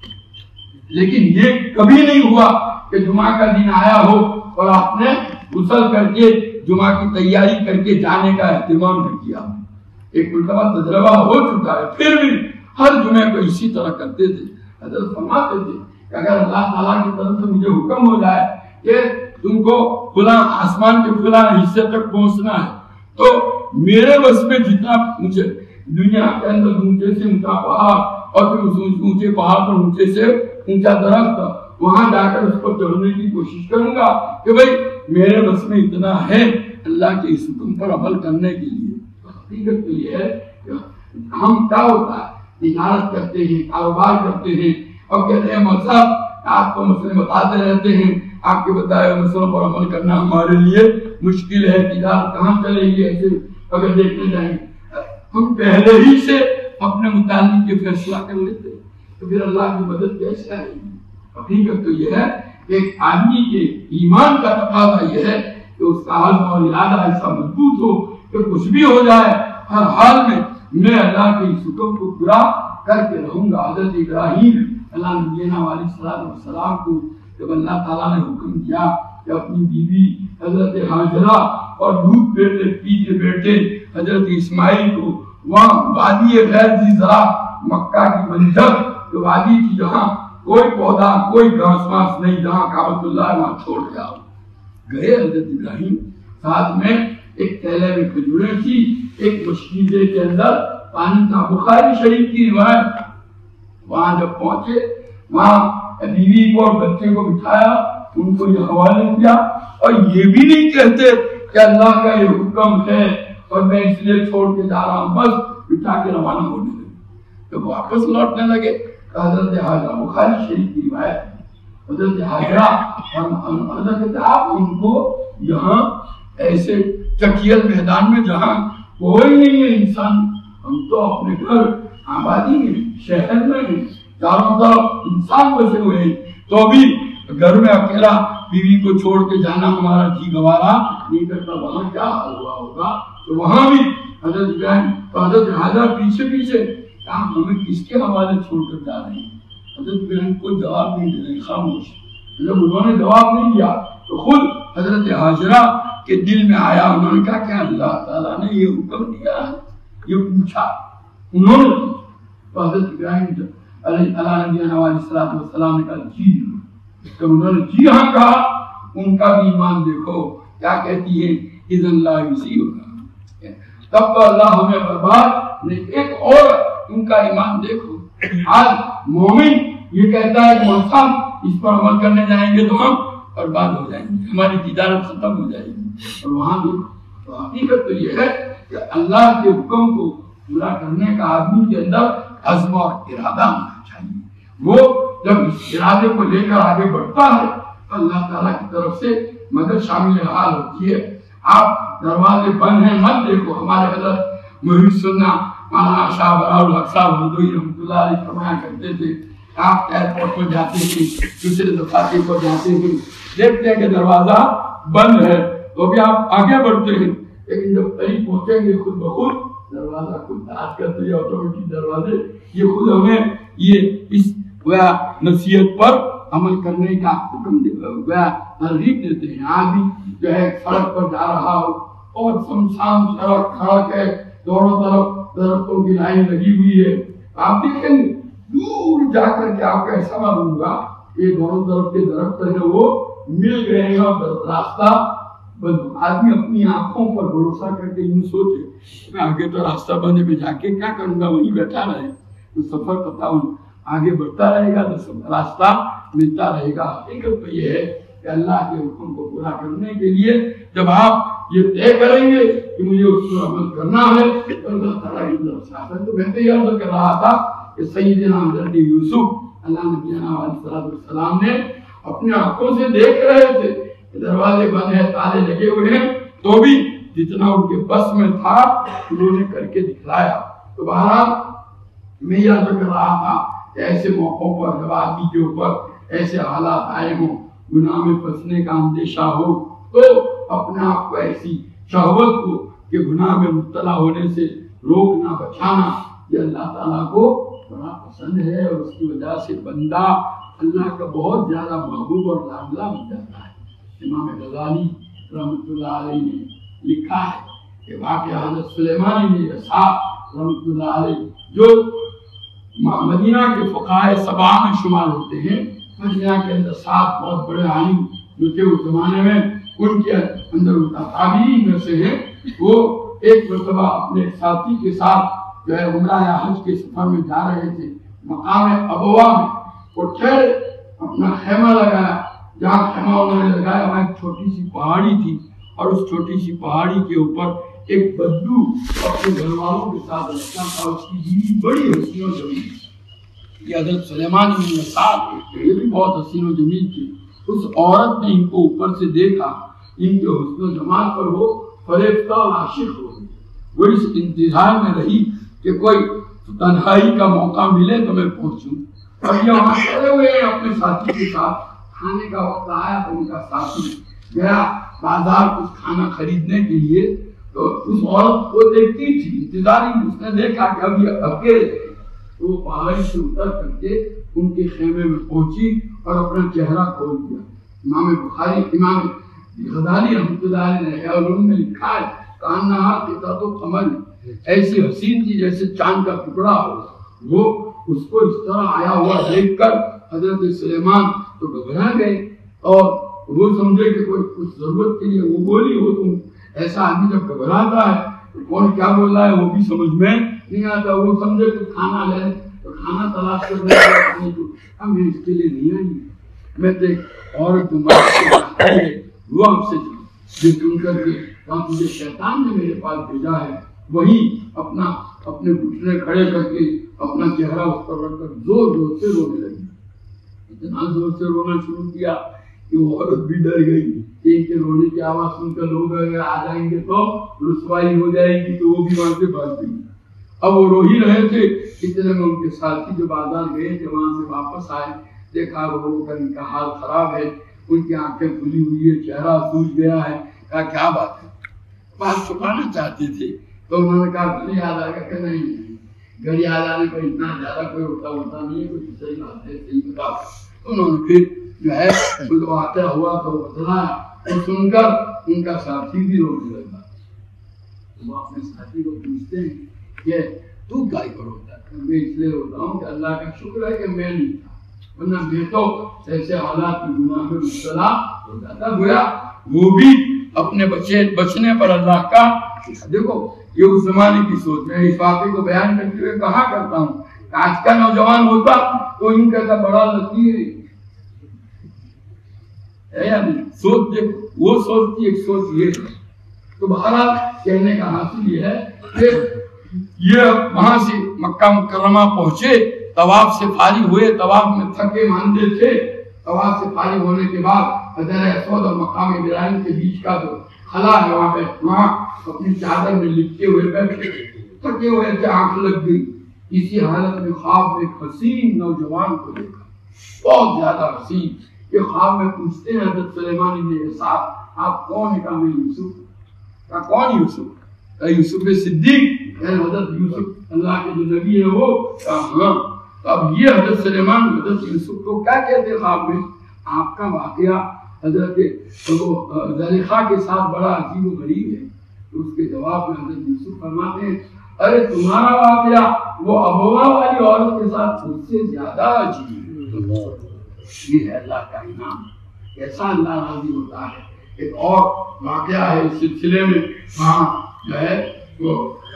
لیکن یہ کبھی نہیں ہوا کہ جمعہ کا دن آیا ہو اور آپ نے غسل کر کے جمعہ کی تیاری کر کے جانے کا اہتمام نہ کیا۔ ایک مرتبہ تجربہ ہو چکا ہے، پھر بھی ہر جمعے کو اسی طرح کرتے تھے۔ حضرت فرماتے تھے کہ اگر اللہ تعالیٰ کی طرف سے مجھے حکم ہو جائے کہ تم کو فلاں آسمان کے فلاں حصے تک پہنچنا ہے، تو میرے بس میں جتنا مجھے دنیا کے اندر اونچے سے اونچا پہاڑ اور پھر اس اونچے پہاڑ پر اونچے سے اونچا درخت، وہاں جا کر اس پر چڑھنے کی کوشش کروں گا کہ بھئی میرے بس میں اتنا ہے اللہ کے اس حکم پر عمل کرنے کے لیے۔ حقیقت تو یہ ہے کہ ہم کیا ہوتا ہے، تجارت کرتے ہیں، کاروبار کرتے ہیں اور کہتے ہیں مذہب آپ کو مسئلے بتاتے رہتے ہیں، آپ کے بتائے مسئلوں پر عمل کرنا ہمارے لیے مشکل ہے، تجارت کہاں چلے گی ایسے اگر دیکھنے جائیں؟ ہم پہلے ہی سے اپنے متعلق یہ فیصلہ کر لیتے تو پھر اللہ کی مدد کیسے آئے گی؟ حقیقت تو یہ ہے کہ ایک آدمی کے ایمان کا تقاضا یہ ہے کہ اس کا عزم اور ارادہ ایسا مضبوط ہو کہ کچھ بھی ہو جائے ہر حال میں میں اللہ کے اس حکم کو پورا کر کے رہوں گا۔ حضرت ابراہیم اللہ نبی علیہ السلام کو جب اللہ تعالیٰ نے حکم دیا کہ اپنی بیوی حضرت ہاجرہ اور دودھ پیتے پیتے بیٹے حضرت اسماعیل کو وہاں وادی غیر ذی زرع مکہ کی بنجر جو وادی تھی جہاں کوئی پودا کوئی گھاس واس نہیں، جہاں کعبۃ اللہ وہاں چھوڑ گیا گئے حضرت ابراہیم، ساتھ میں ایک تھیلے میں کھجوریں تھی، ایک مشکیزے کے اندر پانی تھا، بخاری شریف کی روایت۔ وہاں جب پہنچے وہاں بیوی کو اور بچے کو بٹھایا، ان کو یہ حوالے کیا اور یہ بھی نہیں کہتے کہ اللہ کا یہ حکم ہے اور میں اس لیے چھوڑ کے جا رہا ہوں، بس بٹھا کے روانہ ہونے لگے۔ جب واپس لوٹنے لگے تو حضرت حاجرہ، بخاری شریف کی روایت، حضرت حاجرہ حضرت آپ ان کو یہاں ایسے چکیل میدان میں جہاں کوئی نہیں ہے انسان، ہم تو اپنے گھر آبادی میں شہر میں چاروں طرف انسان بسے ہوئے ہیں، تو بھی گھر میں اکیلا بیوی کو چھوڑ کے جانا ہمارا جی گوارا نہیں کرتا، وہاں کیا حال ہوا ہوگا؟ تو وہاں بھی حضرت ابراہیم تو حضرت حاجرہ پیچھے پیچھے کہاں ہمیں کس کے حوالے چھوڑ کر جا رہے ہیں؟ حضرت ابراہیم کوئی جواب نہیں دے رہے، خاموش۔ جب انہوں نے جواب نہیں دیا تو خود حضرت حاجرہ کے دل میں آیا، انہوں نے کہا کہ اللہ تعالیٰ نے یہ حکم دیا ہے، یہ پوچھا انہوں نے تو حضرت ابراہیم علیہ السلام نے کہا جی، تو انہوں نے جی ہاں کہا۔ ان کا بھی ایمان دیکھو کیا کہتی ہے، اذن لا یصیبنا، تب تو اللہ ہمیں برباد نہیں۔ ایک اور ان کا ایمان دیکھو، آج مومن یہ کہتا ہے کہ ہم اس پر عمل کرنے جائیں گے تو ہم برباد ہو جائیں گے، ہماری تجارت ختم ہو جائے گی، اور وہاں بھی تو حقیقت تو یہ ہے کہ اللہ کے حکم کو پورا کرنے کا آدمی کے اندر عزم اور ارادہ ہونا چاہیے۔ وہ جب اس ارادے کو لے کر آگے بڑھتا ہے تو اللہ تعالیٰ کی طرف سے مدد شامل حال ہوتی ہے۔ آپ دروازے بند ہیں مت دیکھو، ہمارے حضرت محی سننا مولانا شاہ براء الحق صاحب ہردوئی رحمۃ اللہ علیہ فرمایا کرتے تھے، آپ ایئرپورٹ پر جاتے تھے، دوسرے دفاتر پر جاتے ہیں، دیکھتے ہیں کہ دروازہ بند ہے تو بھی آپ آگے بڑھتے ہیں، لیکن جب قریب پہنچیں گے خود بخود دروازہ خود آج کل تو یہ آٹومیٹک دروازے یہ خود ہمیں یہ اس نصیحت پر عمل کرنے کا حکم ترغیب دیتے ہیں۔ آدمی جو ہے سڑک پر جا رہا ہو اور سمسان سڑک سڑک ہے، دونوں طرف درختوں کی لائن لگی ہوئی ہے، آپ دیکھیں گے دور جا کر کے آپ کا ایسا معلوم ہوگا کہ دونوں طرف کے درخت ہیں وہ مل گئے ہیں اور راستہ بند۔ آدمی اپنی آنکھوں پر بھروسہ کر کے یوں سوچے میں آگے تو راستہ بندے میں جا کے کیا کروں گا، وہیں بیٹھا رہے تو سفر پتا آگے بڑھتا رہے گا تو راستہ ملتا رہے گا۔ حقیقت تو یہ ہے کہ اللہ کے حکم کو پورا کرنے کے لیے جب آپ یہ طے کریں گے کہ مجھے اس پر عمل کرنا ہے تو اللہ تعالیٰ کی طرف سے آتا ہے۔ تو بہتر یہ عرض کر رہا تھا کہ سیدنا حضرت یوسف اللہ نبی علیہ السلام نے اپنے آنکھوں سے دیکھ رہے تھے کہ دروازے بند ہیں، تالے لگے ہوئے ہیں، تو بھی جتنا ان کے بس میں تھا انہوں نے کر کے دکھلایا۔ تو بہرحال میں یہ عرض کر رہا تھا کہ ایسے موقعوں پر جب آدمی کے اوپر ایسے حالات آئے ہوں، گناہ میں پھنسنے کا اندیشہ ہو، تو اپنے آپ کو ایسی شہوت کو کہ گناہ میں مبتلا ہونے سے روکنا بچانا یہ اللہ تعالیٰ کو بڑا پسند ہے، اور اس کی وجہ سے بندہ اللہ کا بہت زیادہ محبوب اور لاڈلا بن جاتا ہے۔ امام غزالی رحمۃ اللہ علیہ نے لکھا ہے کہ واقعہ حضرت سلیمان بن یسار رحمۃ اللہ علیہ جو مدینہ کے فقہائے سبع میں شمار ہوتے ہیں، مدینہ کے اندر سات بہت بڑے عالم جو تھے اس زمانے میں، ان کے اندر تابعین میں سے ہیں، وہ ایک مرتبہ اپنے ساتھی کے ساتھ جو ہے عمرہ یا حج کے سفر میں جا رہے تھے، مقام ابوا میں وہ ٹھہرے، اپنا خیمہ لگایا، جہاں خیمہ انہوں نے لگایا وہاں ایک چھوٹی سی پہاڑی تھی، اور اس چھوٹی سی پہاڑی کے اوپر ایک بدو اپنے گھر والوں کے ساتھ رہتا تھا، اس کی بیوی بڑی حسین و جمیل تھی۔ یہ حضرت سلیمان بن یسار یہ بھی بہت حسین و جمیل تھی، اس عورت نے ان کو اوپر سے دیکھا، ان کے حسن و جمال پر وہ فریفتہ اور عاشق ہو گئی۔ وہ اس انتظار میں رہی کہ کوئی تنہائی کا موقع ملے تو میں پہنچوں۔ اب یہ وہاں کھڑے ہوئے اپنے ساتھی کے ساتھ، کھانے کا وقت آیا تو ان کا ساتھی گیا بازار کچھ کھانا خریدنے کے لیے، تو اس عورت کو دیکھتی تھی، انتظار ہی، اس نے دیکھا کہ اب یہ اکیلے ہیں، تو وہ پہاڑی سے اتر کر کے ان کے خیمے میں پہنچی اور اپنا چہرہ کھول دیا۔ امام بخاری، امام غزالی رحمۃ اللہ علیہ نے علوم میں لکھا ہے کانہا قطعۃ قمر، ایسی حسین تھی جیسے چاند کا ٹکڑا ہو۔ وہ اس کو اس طرح آیا ہوا دیکھ کر حضرت سلیمان تو گھبرا گئے اور وہ سمجھے کہ کوئی کچھ ضرورت کے لیے وہ بولی ہو، تم ایسا آدمی جب گھبراتا ہے تو کون کیا بول رہا ہے وہ بھی سمجھ میں نہیں آتا۔ وہ سمجھے کہ کھانا لے تو کھانا تلاش کر رہے ہیں، اب میں اس کے لیے نہیں آئی، میں تو ایک عورت وہ ہم سے جو سن کر کے مجھے شیطان نے میرے پاس بھیجا ہے، وہی اپنا اپنے گھٹنے کھڑے کر کے اپنا چہرہ اس پر رکھ کر زور زور سے رونے لگی۔ اتنا زور سے رونا شروع کیا کہ وہ عورت بھی ڈر گئی کہ ان کے رونے کی آواز سن کر لوگ اگر آ جائیں گے تو رسوائی ہو جائے گی، تو وہ بھی وہاں سے بھاگ گئی۔ اب وہ رو ہی رہے تھے، اتنے میں ان کے ساتھی جو بازار گئے تھے وہاں سے واپس آئے، دیکھا رو رو کر ان کا حال خراب ہے، ان کی آنکھیں کھلی ہوئی ہے، چہرہ سوج گیا ہے۔ کہا کیا بات ہے؟ بات چھپانا چاہتے تھے تو انہوں نے کہا گھر یاد آ گیا کہ نہیں، گھر یاد آنے پر اتنا زیادہ کوئی ہوتا ہوتا نہیں ہے، کوئی صحیح بات ہے، صحیح بتا۔ انہوں نے پھر جو ہے کوئی واقعہ ہوا تو بتلایا، اور سن کر ان کا ساتھی بھی رونے لگا۔ وہ اپنے ساتھی کو پوچھتے ہیں کہ تو کیا پر ہوتا ہے؟ میں اس لیے ہوتا ہوں کہ اللہ کا شکر ہے کہ میں نہیں تھا، ورنہ میں تو ایسے حالات کی گناہ میں مبتلا ہو جاتا۔ گویا وہ بھی اپنے بچے بچنے پر اللہ کا، دیکھو یہ اس زمانے کی سوچ ہے۔ اس واقعے کو بیان کرتے ہوئے کہا کرتا ہوں کہ آج کا نوجوان ہوتا تو ان کا بڑا لطیف ہے یا نہیں؟ سوچ دیکھو، وہ سوچ کی ایک سوچ یہ ہے۔ تو بہرحال کہنے کا حاصل یہ ہے کہ یہ وہاں سے مکہ مکرمہ پہنچے، طواف سے فارغ ہوئے، طواف میں تھکے ماندے تھے۔ طواف سے فارغ ہونے کے بعد حجر اسود اور مقام ابراہیم کے بیچ کا جو خلا ہے وہاں پہ وہاں اپنی چادر میں لپٹے ہوئے بیٹھے، تھکے ہوئے تھے، آنکھ لگ گئی۔ اسی حالت میں خواب میں ایک حسین نوجوان کو دیکھا، بہت زیادہ حسین۔ یہ خواب میں پوچھتے ہیں حضرت سلیمان بن یسار آپ کون ہے؟ کہا میں یوسف۔ کہا کون یوسف؟ کہا یوسف صدیق، یعنی حضرت یوسف اللہ کے جو نبی ہے وہ۔ کہا ہاں۔ اب یہ حضرت سلیمان حضرت یوسف کو کیا کہتے خواب میں؟ آپ کا واقعہ حضرت زلیخا کے ساتھ بڑا عجیب و غریب ہے۔ تو اس کے جواب میں حضرت یوسف فرماتے ہیں ارے تمہارا واقعہ وہ ابوا والی عورت کے ساتھ مجھ سے زیادہ عجیب ہے۔ یہ ہے اللہ کا انعام، کیسا اللہ راضی ہوتا ہے۔ ایک اور واقعہ ہے اس سلسلے میں، وہاں جو ہے وہ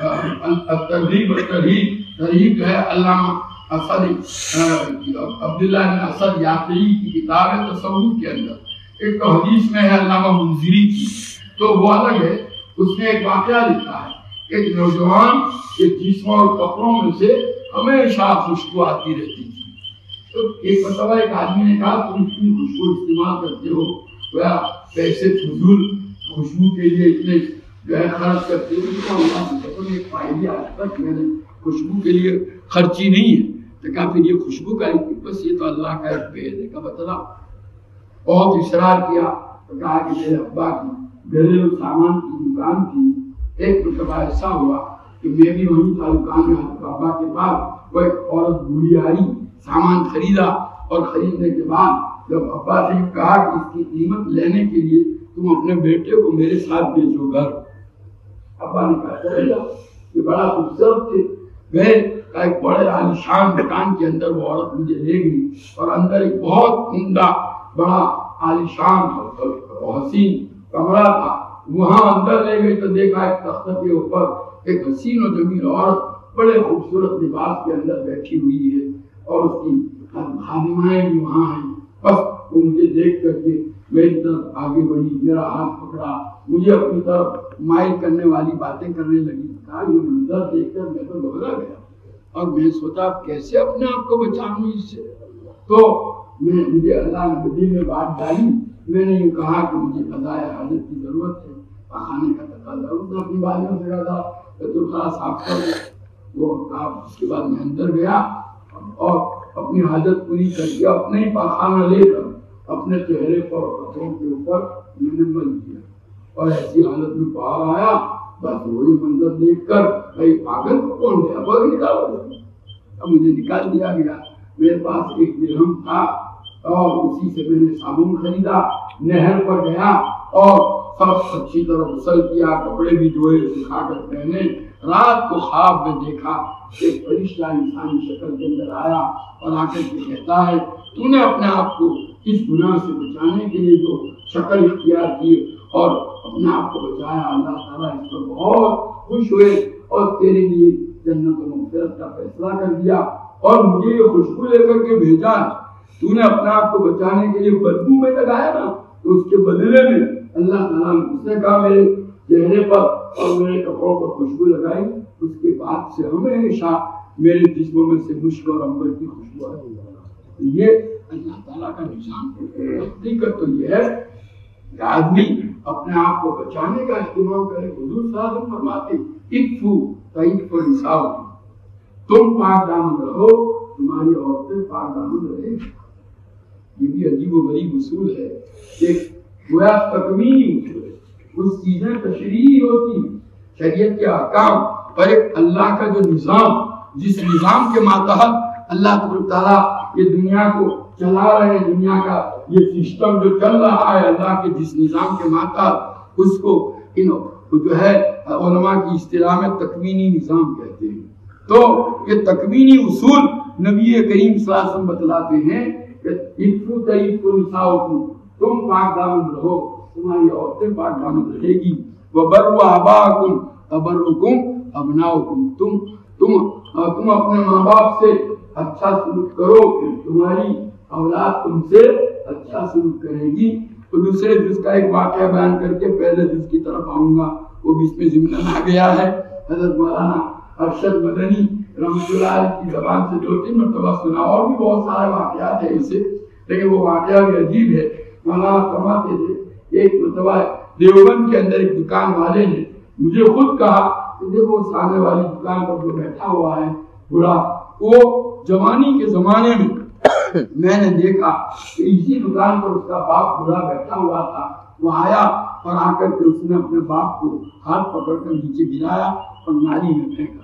ترغیب و ترہیب ترہیب جو ہے علامہ اسد عبداللہ بن اسد یافعی کی کتاب ہے تصوف کے اندر۔ ایک تو حدیث میں ہے علامہ منذری کی، تو وہ الگ ہے۔ اس نے ایک واقعہ لکھا ہے، ایک نوجوان کے جسم اور کپڑوں میں سے ہمیشہ خوشبو آتی رہتی تھی۔ تو ایک مرتبہ ایک آدمی نے کہا تم اتنی خوشبو استعمال کرتے ہو، گویا پیسے فضول خوشبو کے لیے اتنے جو ہے خرچ کرتے ہو، اللہ ایک فائدہ آج تک میں نے خوشبو کے لیے خرچی نہیں ہے۔ تو کہا پھر یہ خوشبو کا ایک بس یہ تو اللہ کا ایک بید ہے۔ کا بتلا بہت اشرار کیا، تو کہا کہ میرے ابا کی گھریلو سامان کی دکان تھی، ایک مرتبہ ایسا ہوا کہ میں بھی وہیں تھا دکان میں، ابا کے پاس وہ ایک عورت بوڑھی آئی، سامان خریدا، اور خریدنے کے بعد جب ابا سے کہا کہ اس کی قیمت لینے کے لیے تم اپنے بیٹے کو میرے ساتھ بھیجو گھر، ابا نے کہا چلے جاؤ۔ یہ بڑا خوبصورت تھے، گئے ایک بڑے عالیشان مکان کے اندر وہ عورت مجھے لے گئی، اور اندر ایک بہت عمدہ بڑا عالیشان اور حسین کمرہ تھا۔ وہاں اندر لے گئے تو دیکھا ایک تخت کے اوپر ایک حسین و جمیل عورت بڑے خوبصورت لباس کے اندر بیٹھی ہوئی ہے، اور اس کی خادمائیں بھی وہاں ہیں۔ بس وہ مجھے دیکھ کر کے میری طرف آگے بڑھی، میرا ہاتھ پکڑا، مجھے اپنی طرف مائل کرنے والی باتیں کرنے لگی۔ کہا یہ منظر دیکھ کر میں تو گھبرا گیا، اور میں سوچا کیسے اپنے آپ کو بچاؤں اس سے۔ تو میں مجھے اللہ نے دل میں بات ڈالی، میں نے یوں کہا کہ مجھے قضاء حاجت کی ضرورت ہے، پخانے کا تقاضا، اس نے اپنی بالیوں سے کہا تھا بیت الخلا صاف کر دو، وہ کہا، اس کے بعد میں اندر گیا اور اپنی حاجت پوری کر کے اپنے ہی پخانہ لے کر اپنے چہرے پر اور کپڑوں کے اوپر میں نے مل دیا، اور ایسی حالت میں باہر آیا، بس وہی منظر دیکھ کر بھائی پاگل کو کون دیا بغیر نکالو، اب مجھے نکال دیا گیا۔ میرے پاس ایک درہم تھا اور اسی سے میں نے صابن خریدا، نہر پر گیا اور سب اچھی طرح غسل کیا، کپڑے بھی دھوئے، سکھا کر پہنے۔ رات کو خواب میں دیکھا ایک فرشتہ انسانی شکل کے اندر آیا اور آ کر کے کہتا ہے تو نے اپنے آپ کو اس گناہ سے بچانے کے لیے جو شکل اختیار کی اور اپنے آپ کو بچایا، اللہ تعالیٰ اس پر بہت خوش ہوئے اور تیرے لیے جنت و مغفرت کا فیصلہ کر دیا اور مجھے یہ خوشبو لے کر کے بھیجا ہے۔ تو نے اپنے آپ کو بچانے کے لیے بدبو میں لگایا نا، تو اس کے بدلے میں اللہ تعالیٰ نے اس نے کہا میرے چہرے پر اور میرے کپڑوں پر خوشبو لگائی، اس کے بعد سے ہمیشہ میرے جسم میں سے مشک اور عنبر کی خوشبو آئی۔ یہ اللہ تعالیٰ کا نظام ہے۔ حقیقت تو یہ ہے کہ آدمی اپنے آپ کو بچانے کا اہتمام کرے۔ حضور صلی اللہ علیہ وسلم فرماتے اکفو تیکفو نساؤکم، تم پاک دامن رہو تمہاری عورتیں پاک دامن رہے۔ یہ بھی عجیب و غریب اصول ہے کہ گویا تکمیلی اصول ہے، کچھ چیزیں تشریعی ہوتی ہیں، شریعت کے احکام، پر ایک اللہ کا جو نظام، جس نظام کے ماتحت اللہ تعالیٰ یہ دنیا کو چلا رہے ہیں، دنیا کا یہ سسٹم جو چل رہا ہے، اللہ کے جس نظام کے ماتحت، اس کو ان جو ہے علماء کی اصطلاح میں تکوینی نظام کہتے ہیں۔ تو یہ تکوینی اصول نبی کریم صلی اللہ علیہ وسلم بتلاتے ہیں کہ اکفو تیکفو نساؤکم، تم پاک دامن رہو تمہاری عورتیں پاک دامن رہے گی۔ وبروا آباءکم تبرکم ابناؤکم، تم تم تم اپنے ماں باپ سے اچھا سلوک کرو، تمہاری اولاد تم سے اچھا سلوک کرے گی۔ تو دوسرے جز کا ایک واقعہ بیان کر کے پہلے جز کی طرف آؤں گا، وہ بھی اس میں ضمن آ گیا ہے۔ حضرت مولانا ارشد مدنی رحمۃ اللہ علیہ کی زبان سے دو تین مرتبہ سنا، اور بھی بہت سارے واقعات ہیں اسے، لیکن وہ واقعہ بھی عجیب ہے۔ مولانا فرماتے تھے ایک مرتبہ دیوبند کے اندر ایک دکان والے نے مجھے خود کہا کہ دیکھو سامنے والی دکان پر جو بیٹھا ہوا ہے بوڑھا، وہ جوانی کے زمانے میں میں نے دیکھا کہ اسی دکان پر اس کا باپ بوڑھا بیٹھا ہوا تھا۔ وہ آیا اور آ کر کے اس نے اپنے باپ کو ہاتھ پکڑ کر نیچے گرایا اور نالی میں پھینکا۔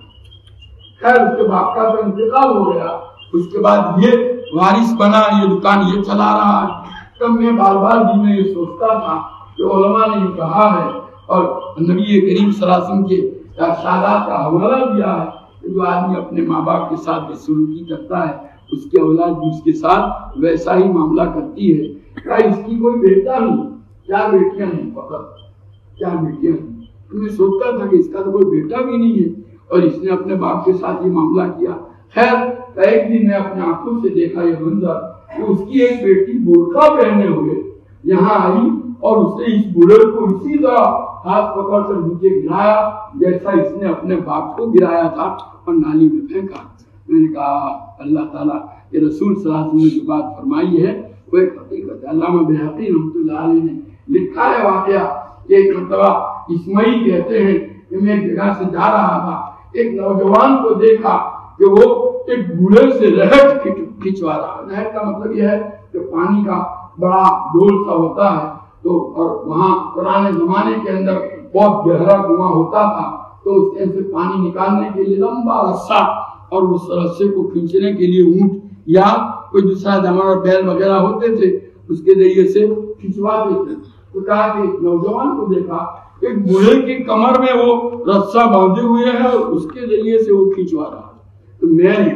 خیر اس کے باپ کا تو انتقال ہو گیا، اس کے بعد یہ وارث بنا، یہ دکان یہ چلا رہا ہے۔ تب میں بار بار جی میں یہ سوچتا تھا کہ علماء نے یہ کہا ہے اور نبی کریم صلی اللہ علیہ وسلم کے ارشادات کا حوالہ دیا ہے کہ جو آدمی اپنے ماں باپ کے ساتھ بے سلوکی کرتا ہے، اس کی اولاد بھی اس کے ساتھ ویسا ہی معاملہ کرتی ہے۔ کیا اس کی کوئی بیٹا نہیں؟ کیا بیٹیاں ہیں؟ فقط کیا بیٹیاں ہیں؟ میں سوچتا تھا کہ اس کا تو کوئی بیٹا بھی نہیں ہے اور اس نے اپنے باپ کے ساتھ یہ معاملہ کیا۔ خیر ایک دن میں اپنے آنکھوں سے دیکھا یہ منظر کہ اس کی ایک بیٹی برقع پہنے ہوئے یہاں آئی اور اس نے اس بوڑھے کو اسی طرح ہاتھ پکڑ کر نیچے گرایا جیسا اس نے اپنے باپ کو گرایا تھا اور نالی میں پھینکا۔ میں نے کہا اللہ تعالیٰ یہ رسول صلی اللہ علیہ وسلم نے جو بات فرمائی ہے وہ ایک حقیقت ہے۔ علامہ بہقی رحمۃ اللہ علیہ نے لکھا ہے واقعہ کہ ایک مرتبہ اسماعیل کہتے ہیں کہ میں ایک جگہ سے جا رہا تھا، ایک نوجوان کو دیکھا کہ وہ ایک بوڑھے سے رہٹ کھچوا رہا۔ رہٹ کا مطلب یہ ہے کہ پانی کا بڑا ڈول سا ہوتا ہے، تو اور وہاں پرانے زمانے کے اندر بہت گہرا کنواں ہوتا تھا، تو اس میں سے پانی نکالنے کے لیے لمبا رسہ اور اس رسے کو کھینچنے کے لیے اونٹ یا کوئی دوسرا جانور بیل وغیرہ ہوتے تھے، اس کے ذریعے سے کھینچواتے تھے۔ تو کہا کہ ایک نوجوان کو دیکھا ایک بوڑھے کی کمر میں وہ رسہ باندھے ہوئے ہے اور اس کے ذریعے سے وہ کھینچوا رہا ہے۔ تو میں نے